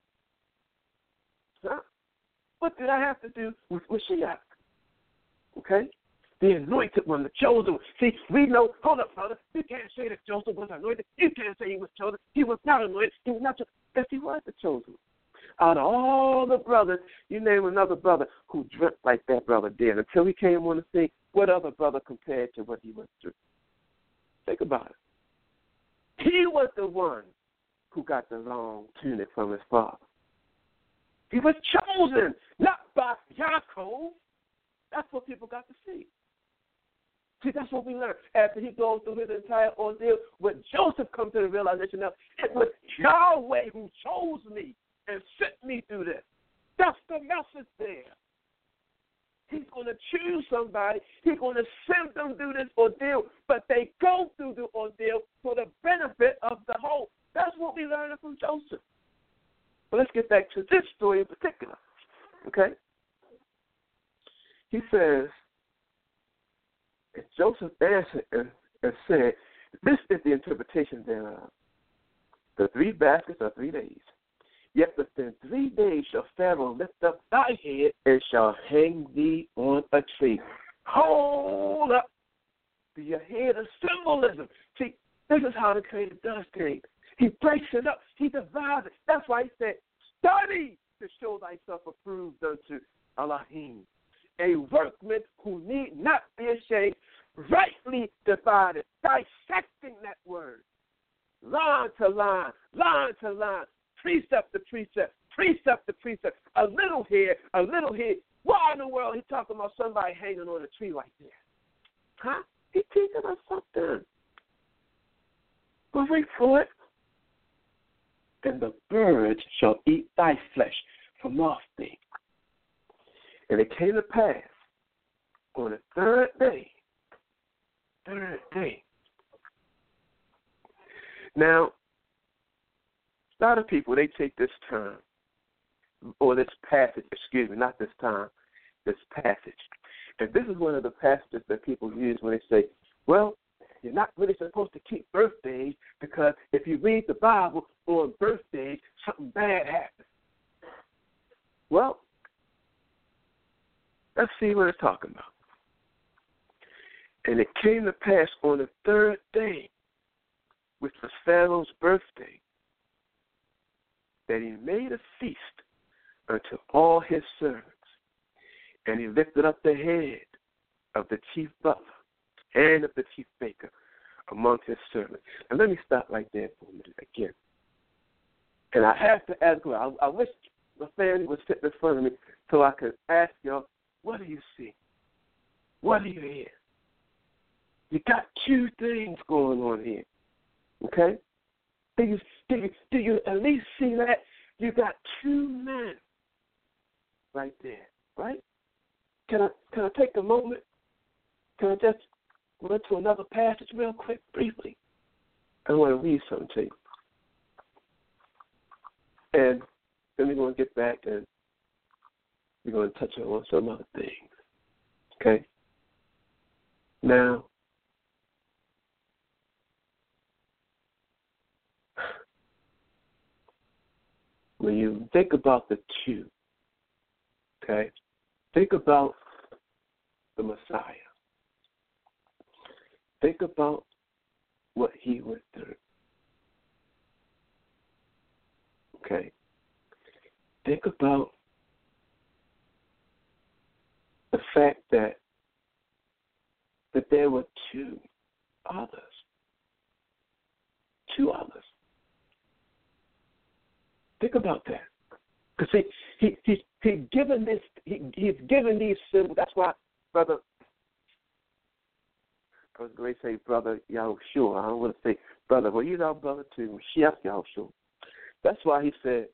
Huh? What did I have to do with Mashiach? Okay? The anointed one, the chosen one. See, we know, hold up, brother, you can't say that Joseph was anointed. You can't say he was chosen. He was not anointed. He was not chosen. Yes, he was the chosen one. Out of all the brothers, you name another brother who dreamt like that brother did. Until he came on the scene, what other brother compared to what he went through? Think about it. He was the one who got the long tunic from his father. He was chosen, not by Yaakov. That's what people got to see. See, that's what we learned. After he goes through his entire ordeal, when Joseph comes to the realization of it was Yahweh who chose me and sent me through this. That's the message there. He's going to choose somebody. He's going to send them through this ordeal, but they go through the ordeal for the benefit of the whole. That's what we learned from Joseph. But let's get back to this story in particular, okay? He says, and Joseph answered and, and said, this is the interpretation thereof. The three baskets are three days. Yet within three days shall Pharaoh lift up thy head and shall hang thee on a tree. Hold up. Do you hear the symbolism? See, this is how the Creator does things. He breaks it up. He divides it. That's why he said, study to show thyself approved unto Elohim, a workman who need not be ashamed, rightly divided, dissecting that word, line to line, line to line, precept to precept, precept to precept, a little here, a little here. Why in the world he talking about somebody hanging on a tree right there? Huh? He teaching us something. But wait for it. And the birds shall eat thy flesh from off thee. And it came to pass on the third day, third day, Now, a lot of people, they take this term, or this passage, excuse me, not this time, this passage. And this is one of the passages that people use when they say, well, you're not really supposed to keep birthdays because if you read the Bible on birthdays, something bad happens. Well, let's see what it's talking about. And it came to pass on the third day, which was Pharaoh's birthday, that he made a feast unto all his servants. And he lifted up the head of the chief butler and of the chief baker among his servants. And let me stop right there for a minute again. And I have to ask, well, I, I wish my family was sitting in front of me so I could ask y'all, what do you see? What do you hear? You got two things going on here, okay? Do you, do you, do you at least see that? You got two men right there, right? Can I can I take a moment? Can I just run to another passage real quick, briefly? I want to read something to you. And then we're going to get back and we're going to touch on some other things, okay? Now, when you think about the two, okay, think about the Messiah. Think about what he went through. Okay. Think about the fact that that there were two others. Two others. Think about that. Because he he he he given this he he's given these symbols. That's why, brother. I was going to say brother Yahushua. I don't want to say brother. Well, he's our brother too. Chef Yahushua. That's why he said,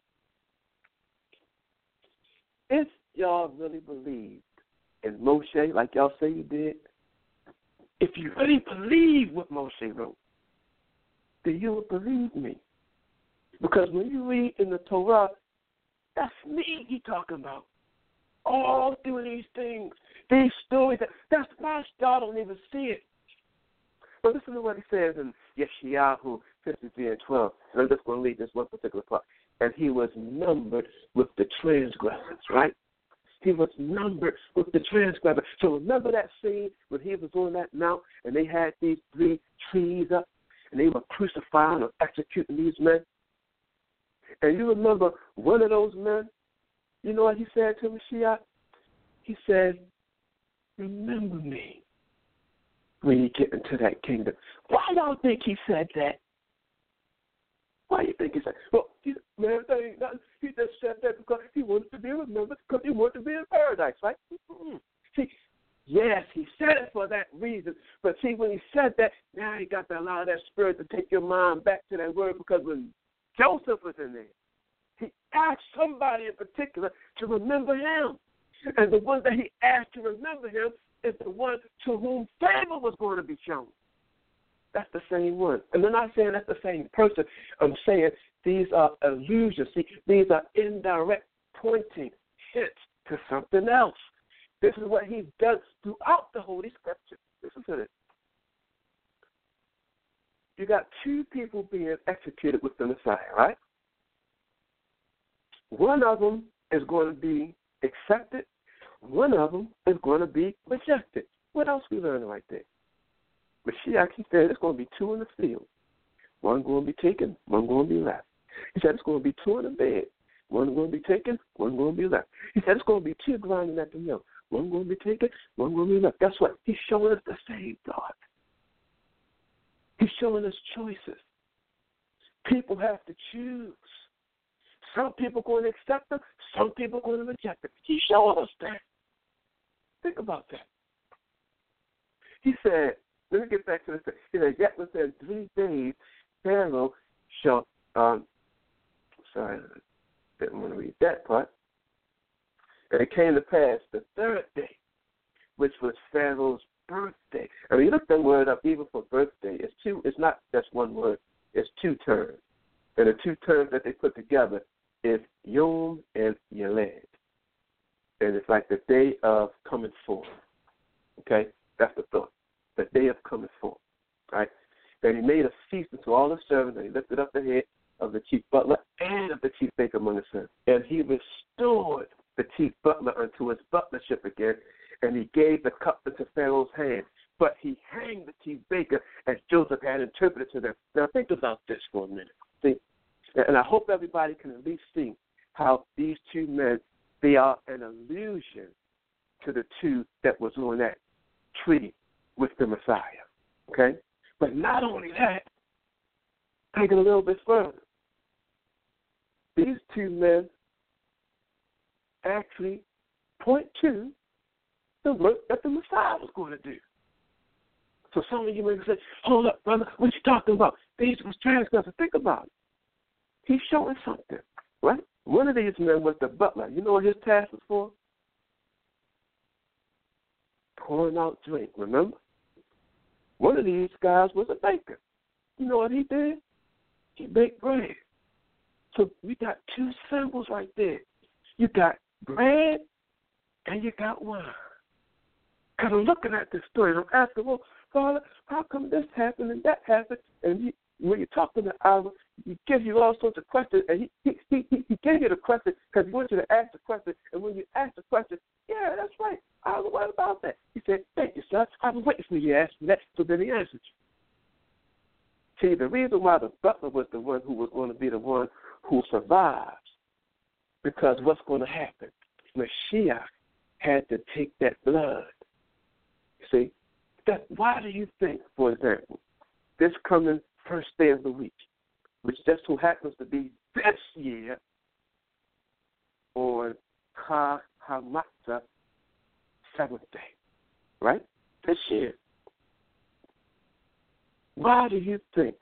if y'all really believed in Moshe, like y'all say you did, if you really believe what Moshe wrote, then you would believe me. Because when you read in the Torah, that's me he talking about. All through these things, these stories, that's why y'all don't even see it. But listen to what he says in Yeshayahu fifty-three and twelve. And I'm just going to read this one particular part. And he was numbered with the transgressors, right? He was numbered with the transgressors. So remember that scene when he was on that mount and they had these three trees up and they were crucifying or executing these men? And you remember one of those men, you know what he said to Mashiach? He said, remember me when you get into that kingdom. Why y'all think he said that? Why do you think he said that? Well, he, man, that ain't nothing. He just said that because he wanted to be remembered, because he wanted to be in paradise, right? Mm-hmm. See, yes, he said it for that reason. But see, when he said that, now he got to allow that spirit to take your mind back to that word, because when Joseph was in there, he asked somebody in particular to remember him. And the one that he asked to remember him is the one to whom favor was going to be shown. That's the same one. And I'm not saying that's the same person. I'm saying these are allusions. See, these are indirect pointing hints to something else. This is what he does throughout the Holy Scripture. Listen to this. You got two people being executed with the Messiah, right? One of them is going to be accepted. One of them is going to be rejected. What else we learning right there? Mashiach, he said, there's going to be two in the field. One going to be taken, one going to be left. He said, it's going to be two in the bed. One going to be taken, one going to be left. He said, it's going to be two grinding at the mill. One going to be taken, one going to be left. Guess what? He's showing us the same God. He's showing us choices. People have to choose. Some people are going to accept them. Some people are going to reject them. He's showing us that. Think about that. He said, let me get back to this. He said, yet within three days, Pharaoh shall, um, sorry, I didn't want to read that part. And it came to pass the third day, which was Pharaoh's birthday. I mean, you look that word up, even for birthday. It's two. It's not just one word. is two terms. And the two terms that they put together is Yom and Yeled. And it's like the day of coming forth. Okay? That's the thought. The day of coming forth. Right? And he made a feast unto all the servants, and he lifted up the head of the chief butler and of the chief baker among the servants. And he restored the chief butler unto his butlership again, and he gave the cup into Pharaoh's hand. But he hanged the chief baker as Joseph had interpreted to them. Now think about this for a minute. See? And I hope everybody can at least see how these two men, they are an allusion to the two that was on that tree with the Messiah. Okay? But not only that, take it a little bit further. These two men actually point to the work that the Messiah was going to do. So some of you may say, hold up, brother, what you talking about? These was transgressors. Think about it. He's showing something, right? One of these men was the butler. You know what his task was for? Pouring out drink, remember? One of these guys was a baker. You know what he did? He baked bread. So we got two symbols right there. You got bread and you got wine. Because I'm looking at this story and I'm asking, well, Father, how come this happened and that happened? And he, when you're talking to Albert, he gives you all sorts of questions, and he he he, he gave you the question because he wants you to ask the question. And when you ask the question, yeah, that's right. Albert, what about that? He said, thank you, sir. I've been waiting for you to ask me that. So then he answered you. See, the reason why the butler was the one who was going to be the one who survives, because what's going to happen? Mashiach had to take that blood. See, that, why do you think, for example, this coming first day of the week, which just so happens to be this year on Ka Hamatzah, seventh day, right? This year. Why do you think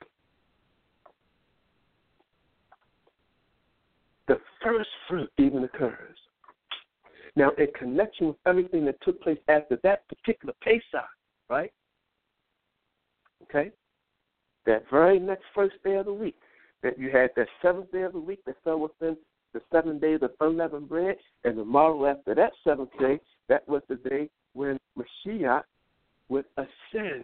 the first fruit even occurs? Now, in connection with everything that took place after that particular Pesach, right? Okay? That very next first day of the week, that you had that seventh day of the week that fell within the seven days of unleavened bread, and the morrow after that seventh day, that was the day when Mashiach would ascend.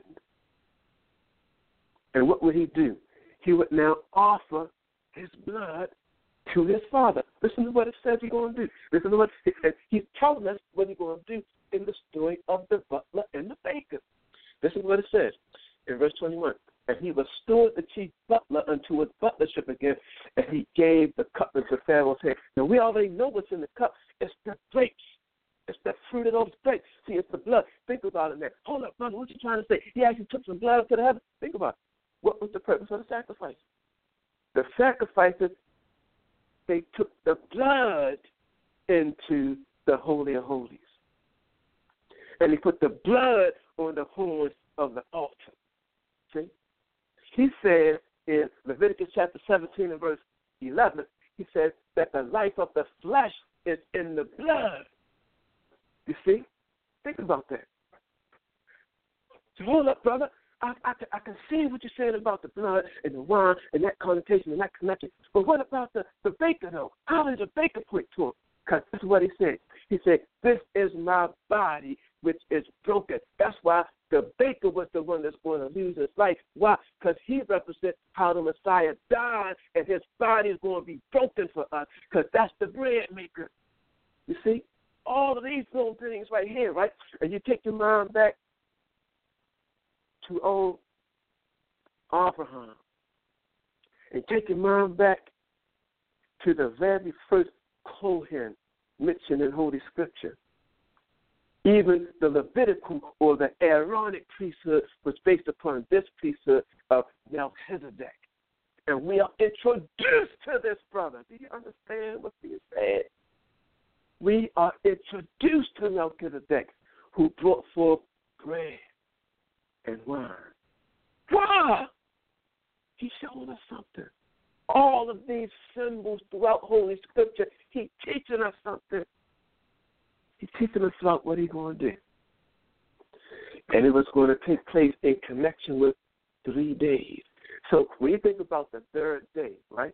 And what would he do? He would now offer his blood to his Father. Listen to what it says he's going to do. Listen to what it says. He's telling us what he's going to do in the story of the butler and the baker. Listen to what it says in verse twenty-one. And he restored the chief butler unto his butlership again, and he gave the cup into Pharaoh's hand. Now, we already know what's in the cup. It's the grapes. It's the fruit of those grapes. See, it's the blood. Think about it now. Hold up, brother. What you trying to say? He actually took some blood up to the heaven. Think about it. What was the purpose of the sacrifice? The sacrifices, they took the blood into the Holy of Holies. And he put the blood on the horns of the altar. See? He says in Leviticus chapter seventeen and verse eleven, he says that the life of the flesh is in the blood. You see? Think about that. So hold up, brother. I, I, I can see what you're saying about the blood and the wine and that connotation and that connection. But what about the, the baker, though? How did the baker point to him? Because that's what he said. He said, this is my body, which is broken. That's why the baker was the one that's going to lose his life. Why? Because he represents how the Messiah died, and his body is going to be broken for us, because that's the bread maker. You see? All of these little things right here, right? And you take your mind back to old Abraham, and take your mind back to the very first Kohen mentioned in Holy Scripture. Even the Levitical or the Aaronic priesthood was based upon this priesthood of Melchizedek. And we are introduced to this brother. Do you understand what's being said? We are introduced to Melchizedek, who brought forth bread and wine. Why? He's showing us something. All of these symbols throughout Holy Scripture, he's teaching us something. He's teaching us about what he's going to do. And it was going to take place in connection with three days. So when you think about the third day, right?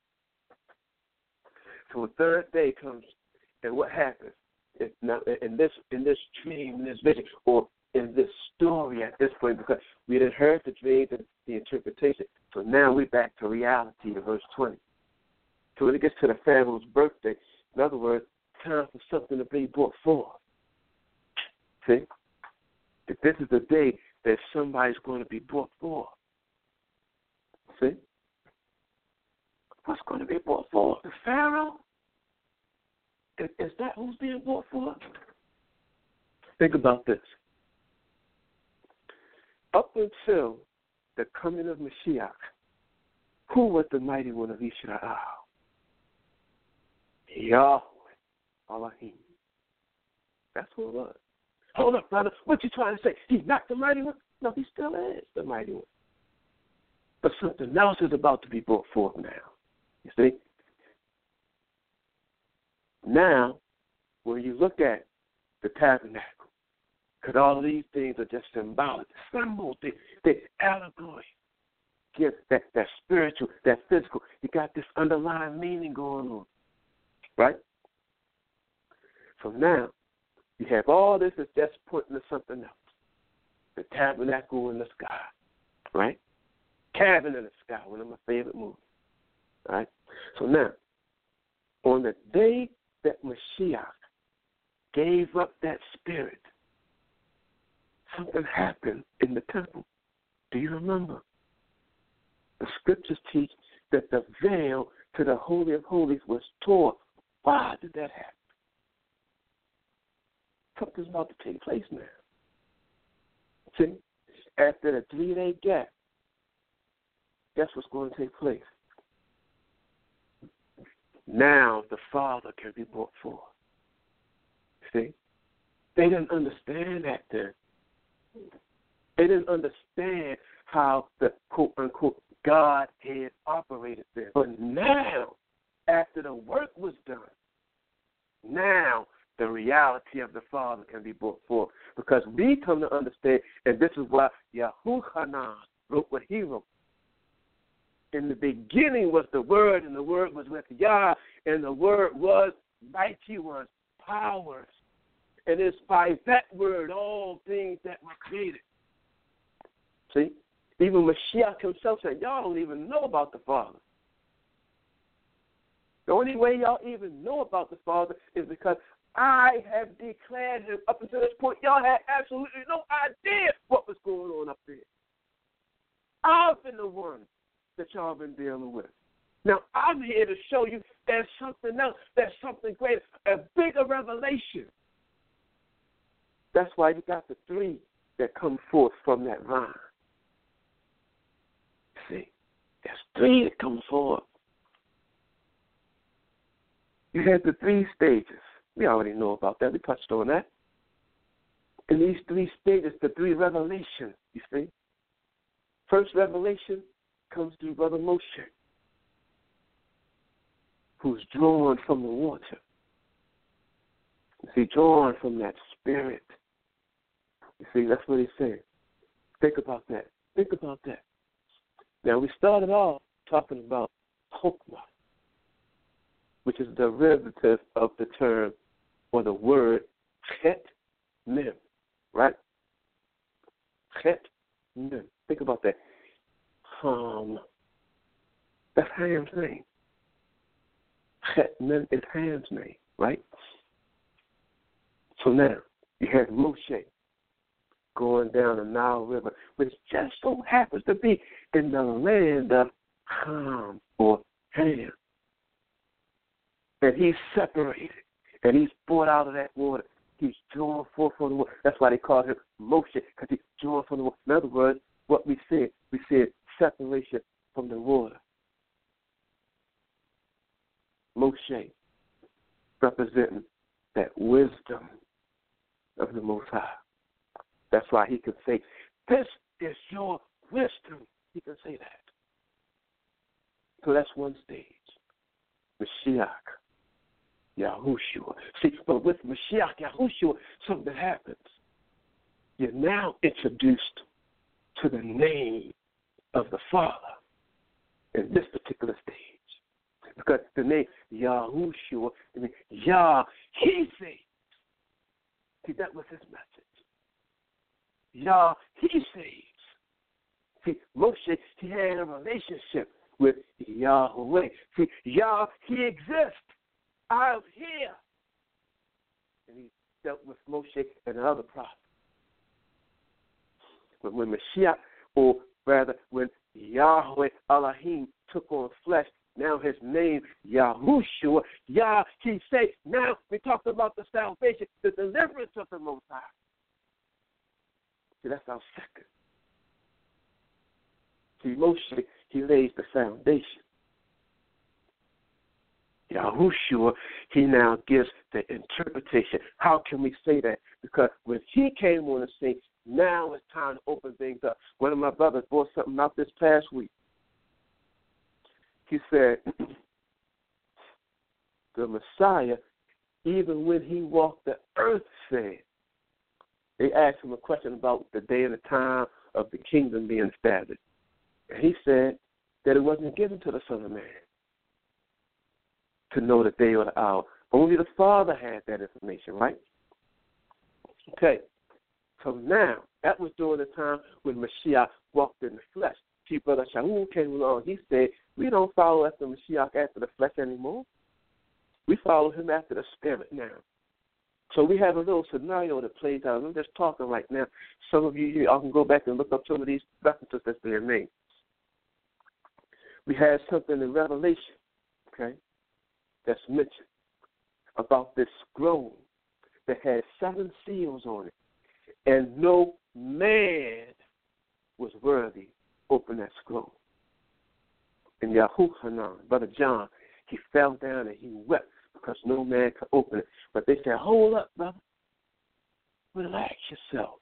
So the third day comes, and what happens? It's now in this in this dream, in this vision, or in this story at this point, because we had heard the dreams and the interpretation. So now we're back to reality in verse twenty. So when it gets to the Pharaoh's birthday, in other words, time for something to be brought forth. See? That this is the day that somebody's going to be brought forth. See? What's going to be brought forth? The Pharaoh? Is, is that who's being brought forth? Think about this. Up until the coming of Mashiach, who was the mighty one of Israel? Yahweh, Elohim. That's who it was. Hold up, brother. What you trying to say? He's not the mighty one? No, he still is the mighty one. But something else is about to be brought forth now. You see? Now, when you look at the tabernacle, because all of these things are just symbolic, symbols, they, they allegory. Give that, that spiritual, that physical. You got this underlying meaning going on, right? So now, you have all this is just pointing to something else. The tabernacle in the sky, right? Cabin in the Sky, one of my favorite movies, right? So now, on the day that Mashiach gave up that spirit, something happened in the temple. Do you remember? The scriptures teach that the veil to the Holy of Holies was torn. Why did that happen? Something's about to take place now. See, after the three-day gap, guess what's going to take place? Now the Father can be brought forth. See? They didn't understand that then. They didn't understand how the quote-unquote Godhead operated then. But now, after the work was done, now the reality of the Father can be brought forth. Because we come to understand, and this is why Yahuchanan wrote what he wrote. In the beginning was the Word, and the Word was with Yah, and the Word was mighty, was powers. And it's by that Word all things that were created. See? Even Mashiach himself said, y'all don't even know about the Father. The only way y'all even know about the Father is because I have declared him. Up until this point, y'all had absolutely no idea what was going on up there. I've been the one that y'all been dealing with. Now, I'm here to show you there's something else, there's something greater, a bigger revelation. That's why you got the three that come forth from that vine. See, there's three that come forth. You had the three stages. We already know about that. We touched on that. In these three stages, the three revelations, you see. First revelation comes through Brother Moshe, who's drawn from the water. You see, drawn from that spirit. You see, that's what he's saying. Think about that. Think about that. Now, we started off talking about Chokmah, which is the derivative of the term or the word Chet Mem, right? Chet Mem. Think about that. Um, that's Ham's name. Chet Mem is Ham's name, right? So now, you have Moshe going down the Nile River, which just so happens to be in the land of Ham or Ham. And he's separated, and he's brought out of that water. He's drawn forth from the water. That's why they call him Moshe, because he's drawn from the water. In other words, what we said, we said separation from the water. Moshe, representing that wisdom of the Most High. That's why he could say, this is your wisdom. He can say that. So that's one stage. Mashiach, Yahushua. See, but with Mashiach, Yahushua, something happens. You're now introduced to the name of the Father. in this particular stage. Because the name Yahushua, I mean, Yah, he saves. See, that was his message. Yah, he saves. See, Moshe, he had a relationship with Yahweh. See, Yah, he exists. I'm here. And he dealt with Moshe and the other prophets. But when Mashiach, or rather when Yahweh Elohim took on flesh, now his name, Yahushua, Yah, he said, now we talked about the salvation, the deliverance of the Most High. See, that's our second. See, Moshe, he lays the foundation. Yahushua, he now gives the interpretation. How can we say that? Because when he came on the scene, now it's time to open things up. One of my brothers brought something out this past week. He said, the Messiah, even when he walked the earth, said, they asked him a question about the day and the time of the kingdom being established. And he said that it wasn't given to the Son of Man to know the day or the hour. Only the Father had that information, right? Okay. So now, that was during the time when Mashiach walked in the flesh. See, Brother Shaul came along. He said, we don't follow after Mashiach after the flesh anymore. We follow him after the spirit now. So we have a little scenario that plays out. I'm just talking right now. Some of you, y'all can go back and look up some of these references that's being made. We have something in Revelation, okay, that's mentioned about this scroll that has seven seals on it. And no man was worthy to open that scroll. And Yahuhanan, Brother John, he fell down and he wept because no man could open it. But they said, hold up, brother. Relax yourself.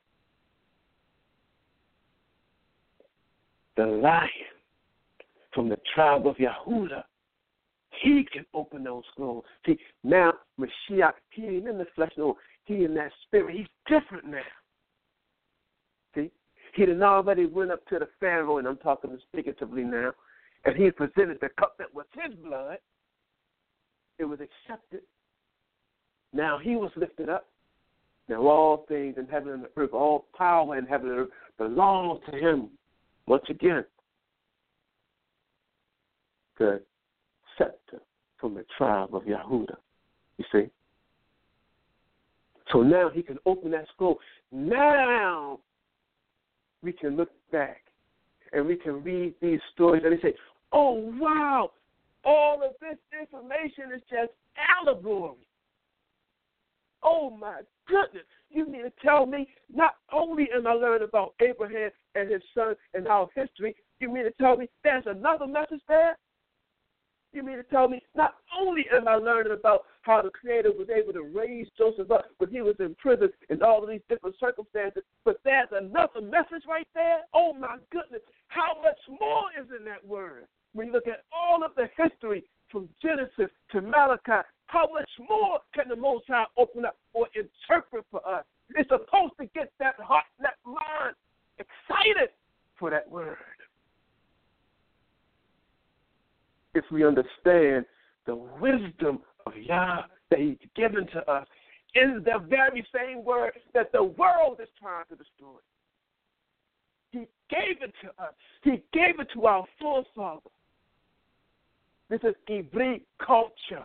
The lion from the tribe of Yehuda, he can open those scrolls. See, now Mashiach, he ain't in the flesh, no, he in that spirit. He's different now. See, he done already went up to the Pharaoh, and I'm talking figuratively now, and he presented the cup that was his blood. It was accepted. Now he was lifted up. Now all things in heaven and earth, all power in heaven and earth belong to him. Once again, the scepter from the tribe of Yehuda. You see? So now he can open that scroll. Now we can look back and we can read these stories and they say, oh, wow, all of this information is just allegory. Oh, my goodness. You mean to tell me not only am I learning about Abraham and his son and our history, you mean to tell me there's another message there? You mean to tell me not only am I learning about how the Creator was able to raise Joseph up when he was in prison and all of these different circumstances, but there's another message right there? Oh, my goodness. How much more is in that word? When you look at all of the history from Genesis to Malachi, how much more can the Most High open up or interpret for us? It's supposed to get that heart, that mind excited for that word. If we understand the wisdom of Yah that he's given to us in the very same word that the world is trying to destroy. He gave it to us. He gave it to our forefathers. This is Hebrew culture.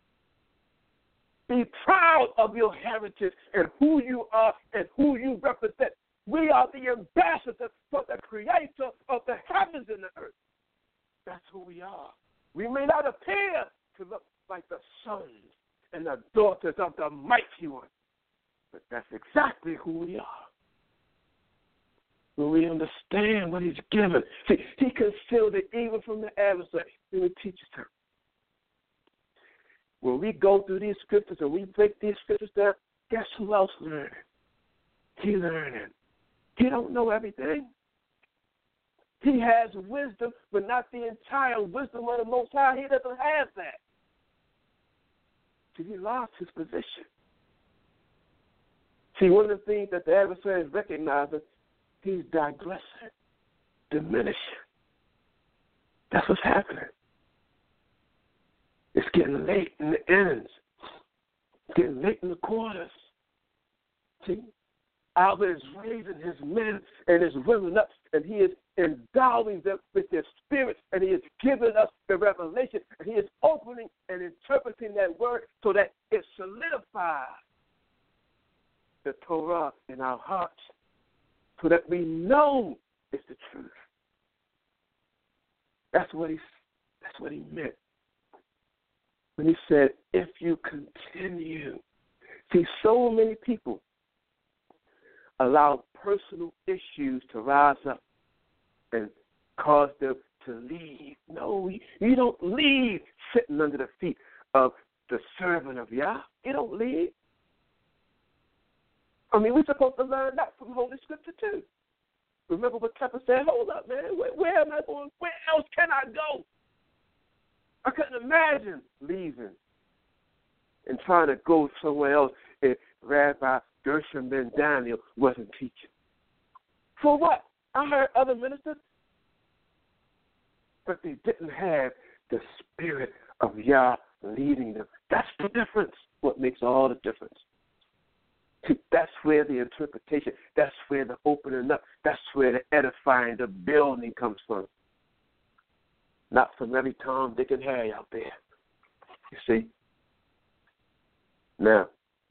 Be proud of your heritage and who you are and who you represent. We are the ambassadors for the Creator of the heavens and the earth. That's who we are. We may not appear to look like the sons and the daughters of the mighty one, but that's exactly who we are. When we understand what he's given. See, he concealed it even from the adversary. Let me teach you something. When we go through these scriptures and we break these scriptures down, guess who else learning? He learning. He don't know everything. He has wisdom, but not the entire wisdom of the Most High. He doesn't have that. See, he lost his position. See, one of the things that the adversary is recognizing, he's digressing, diminishing. That's what's happening. It's getting late in the ends. It's getting late in the quarters. See? Albert is raising his men and his women up, and he is endowing them with their spirit, and he is giving us the revelation, and he is opening and interpreting that word so that it solidifies the Torah in our hearts, so that we know it's the truth. That's what he, that's what he meant when he said, if you continue. See, so many people allow personal issues to rise up and cause them to leave. No, you don't leave sitting under the feet of the servant of Yah. You don't leave. I mean, we're supposed to learn that from Holy Scripture too. Remember what Pepper said, hold up, man, where, where am I going? Where else can I go? I couldn't imagine leaving and trying to go somewhere else if Rabbi Gershom Ben Daniel wasn't teaching. For what? I heard other ministers, but they didn't have the spirit of Yah leading them. That's the difference, what makes all the difference. See, that's where the interpretation, that's where the opening up, that's where the edifying, the building comes from. Not from every Tom, Dick, and Harry out there. You see? Now,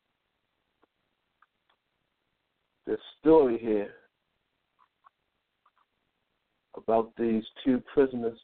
this story here about these two prisoners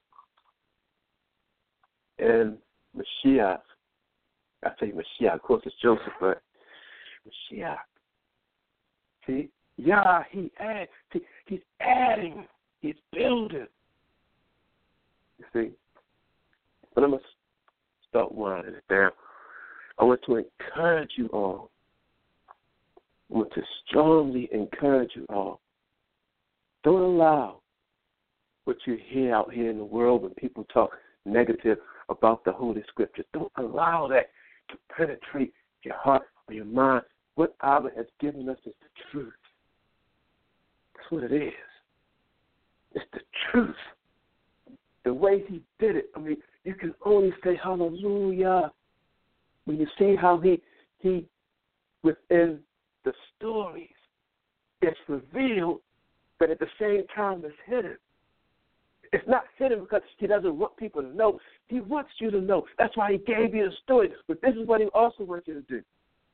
and Mashiach. I say Mashiach, of course it's Joseph, but Mashiach. See, Yah, he add, see, he's adding, he's building. You see? But I'm going to start winding it down. I want to encourage you all. I want to strongly encourage you all. Don't allow what you hear out here in the world when people talk negative about the Holy Scriptures. Don't allow that to penetrate your heart or your mind. What Abba has given us is the truth. That's what it is. It's the truth. The way he did it, I mean, you can only say hallelujah when you see how he, he within the stories, it's revealed, but at the same time it's hidden. It's not hidden because he doesn't want people to know. He wants you to know. That's why he gave you the story. But this is what he also wants you to do.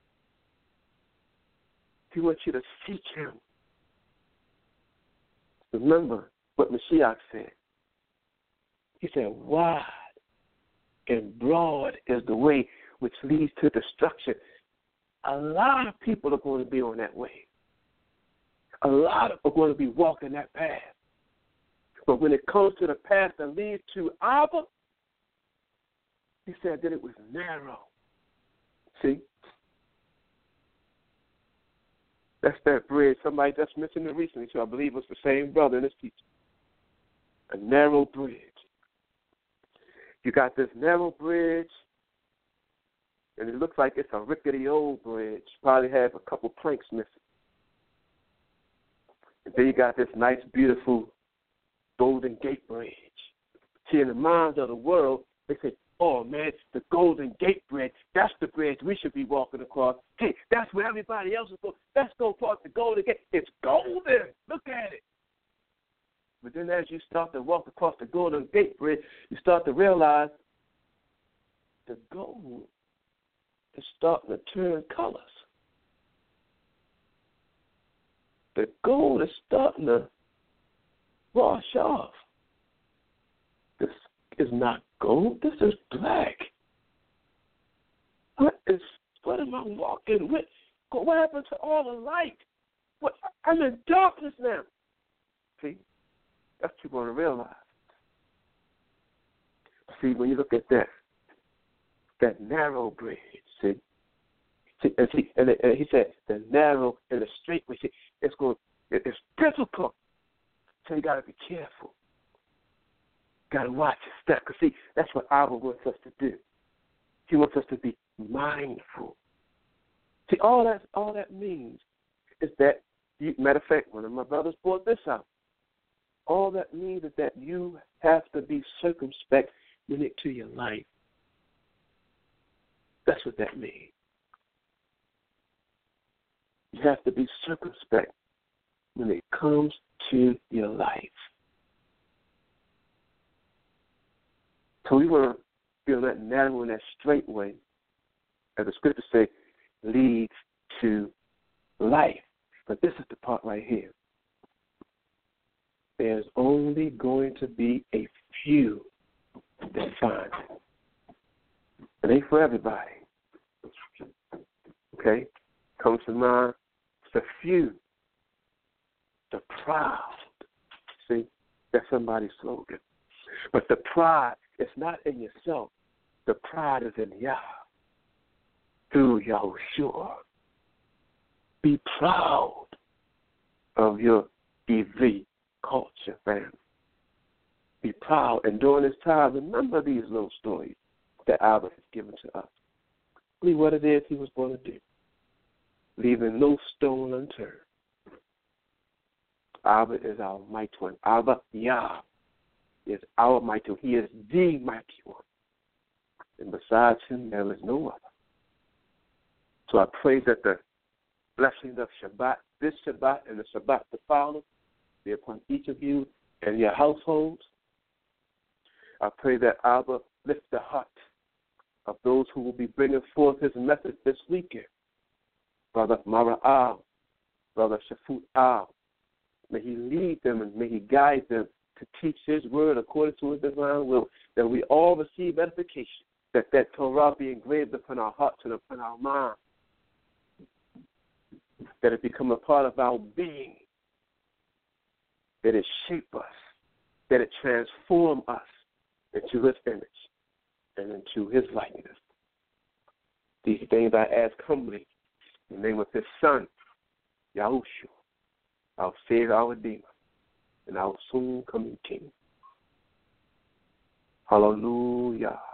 He wants you to seek him. Remember what Mashiach said. He said, wide and broad is the way which leads to destruction. A lot of people are going to be on that way. A lot of are going to be walking that path. But when it comes to the path that leads to Abba, he said that it was narrow. See? That's that bridge. Somebody just mentioned it recently, so I believe it's the same brother in this teaching. A narrow bridge. You got this narrow bridge, and it looks like it's a rickety old bridge. Probably have a couple planks missing. And then you got this nice, beautiful Golden Gate Bridge. See, in the minds of the world, they say, oh, man, the Golden Gate Bridge, that's the bridge we should be walking across. Hey, that's where everybody else is going. Let's go across the Golden Gate. It's golden. Look at it. But then as you start to walk across the Golden Gate Bridge, you start to realize the gold is starting to turn colors. The gold is starting to wash off. This is not gold. This is black. What is? What am I walking with? What happened to all the light? What? I'm in darkness now. See, that's what you're going to realize. See, when you look at that, that narrow bridge. See, see, and see, and, and he said the narrow and the straight way. See, it's going. It's difficult. So you got to be careful. Got to watch your step. Because, see, that's what Abba wants us to do. He wants us to be mindful. See, all that all that means is that, you, matter of fact, one of my brothers brought this out. All that means is that you have to be circumspect when it to your life. That's what that means. You have to be circumspect when it comes to your life. So we want to be on that narrow and that straight way, as the scriptures say, leads to life. But this is the part right here. There's only going to be a few that find it. It ain't for everybody. Okay? Comes to mind, it's a few. The proud. See, that's somebody's slogan. But the pride is not in yourself. The pride is in Yah. Through Yahushua. Be proud of your elite culture, family. Be proud. And during this time, remember these little stories that Albert has given to us. See what it is he was going to do. Leaving no stone unturned. Albert is our mighty one. Albert, Yah, is our mighty one. He is the mighty one. And besides him, there is no other. So I pray that the blessings of Shabbat, this Shabbat and the Shabbat to follow, be upon each of you and your households. I pray that Abba lift the heart of those who will be bringing forth his message this weekend. Brother Mara Al, Brother Shafut Al. May he lead them and may he guide them to teach his word according to his divine will, that we all receive edification, that that Torah be engraved upon our hearts and upon our minds, that it become a part of our being, that it shape us, that it transform us into his image and into his likeness. These things I ask humbly in the name of his Son, Yahushua, our Savior, our Redeemer, and our soon-coming King. Hallelujah.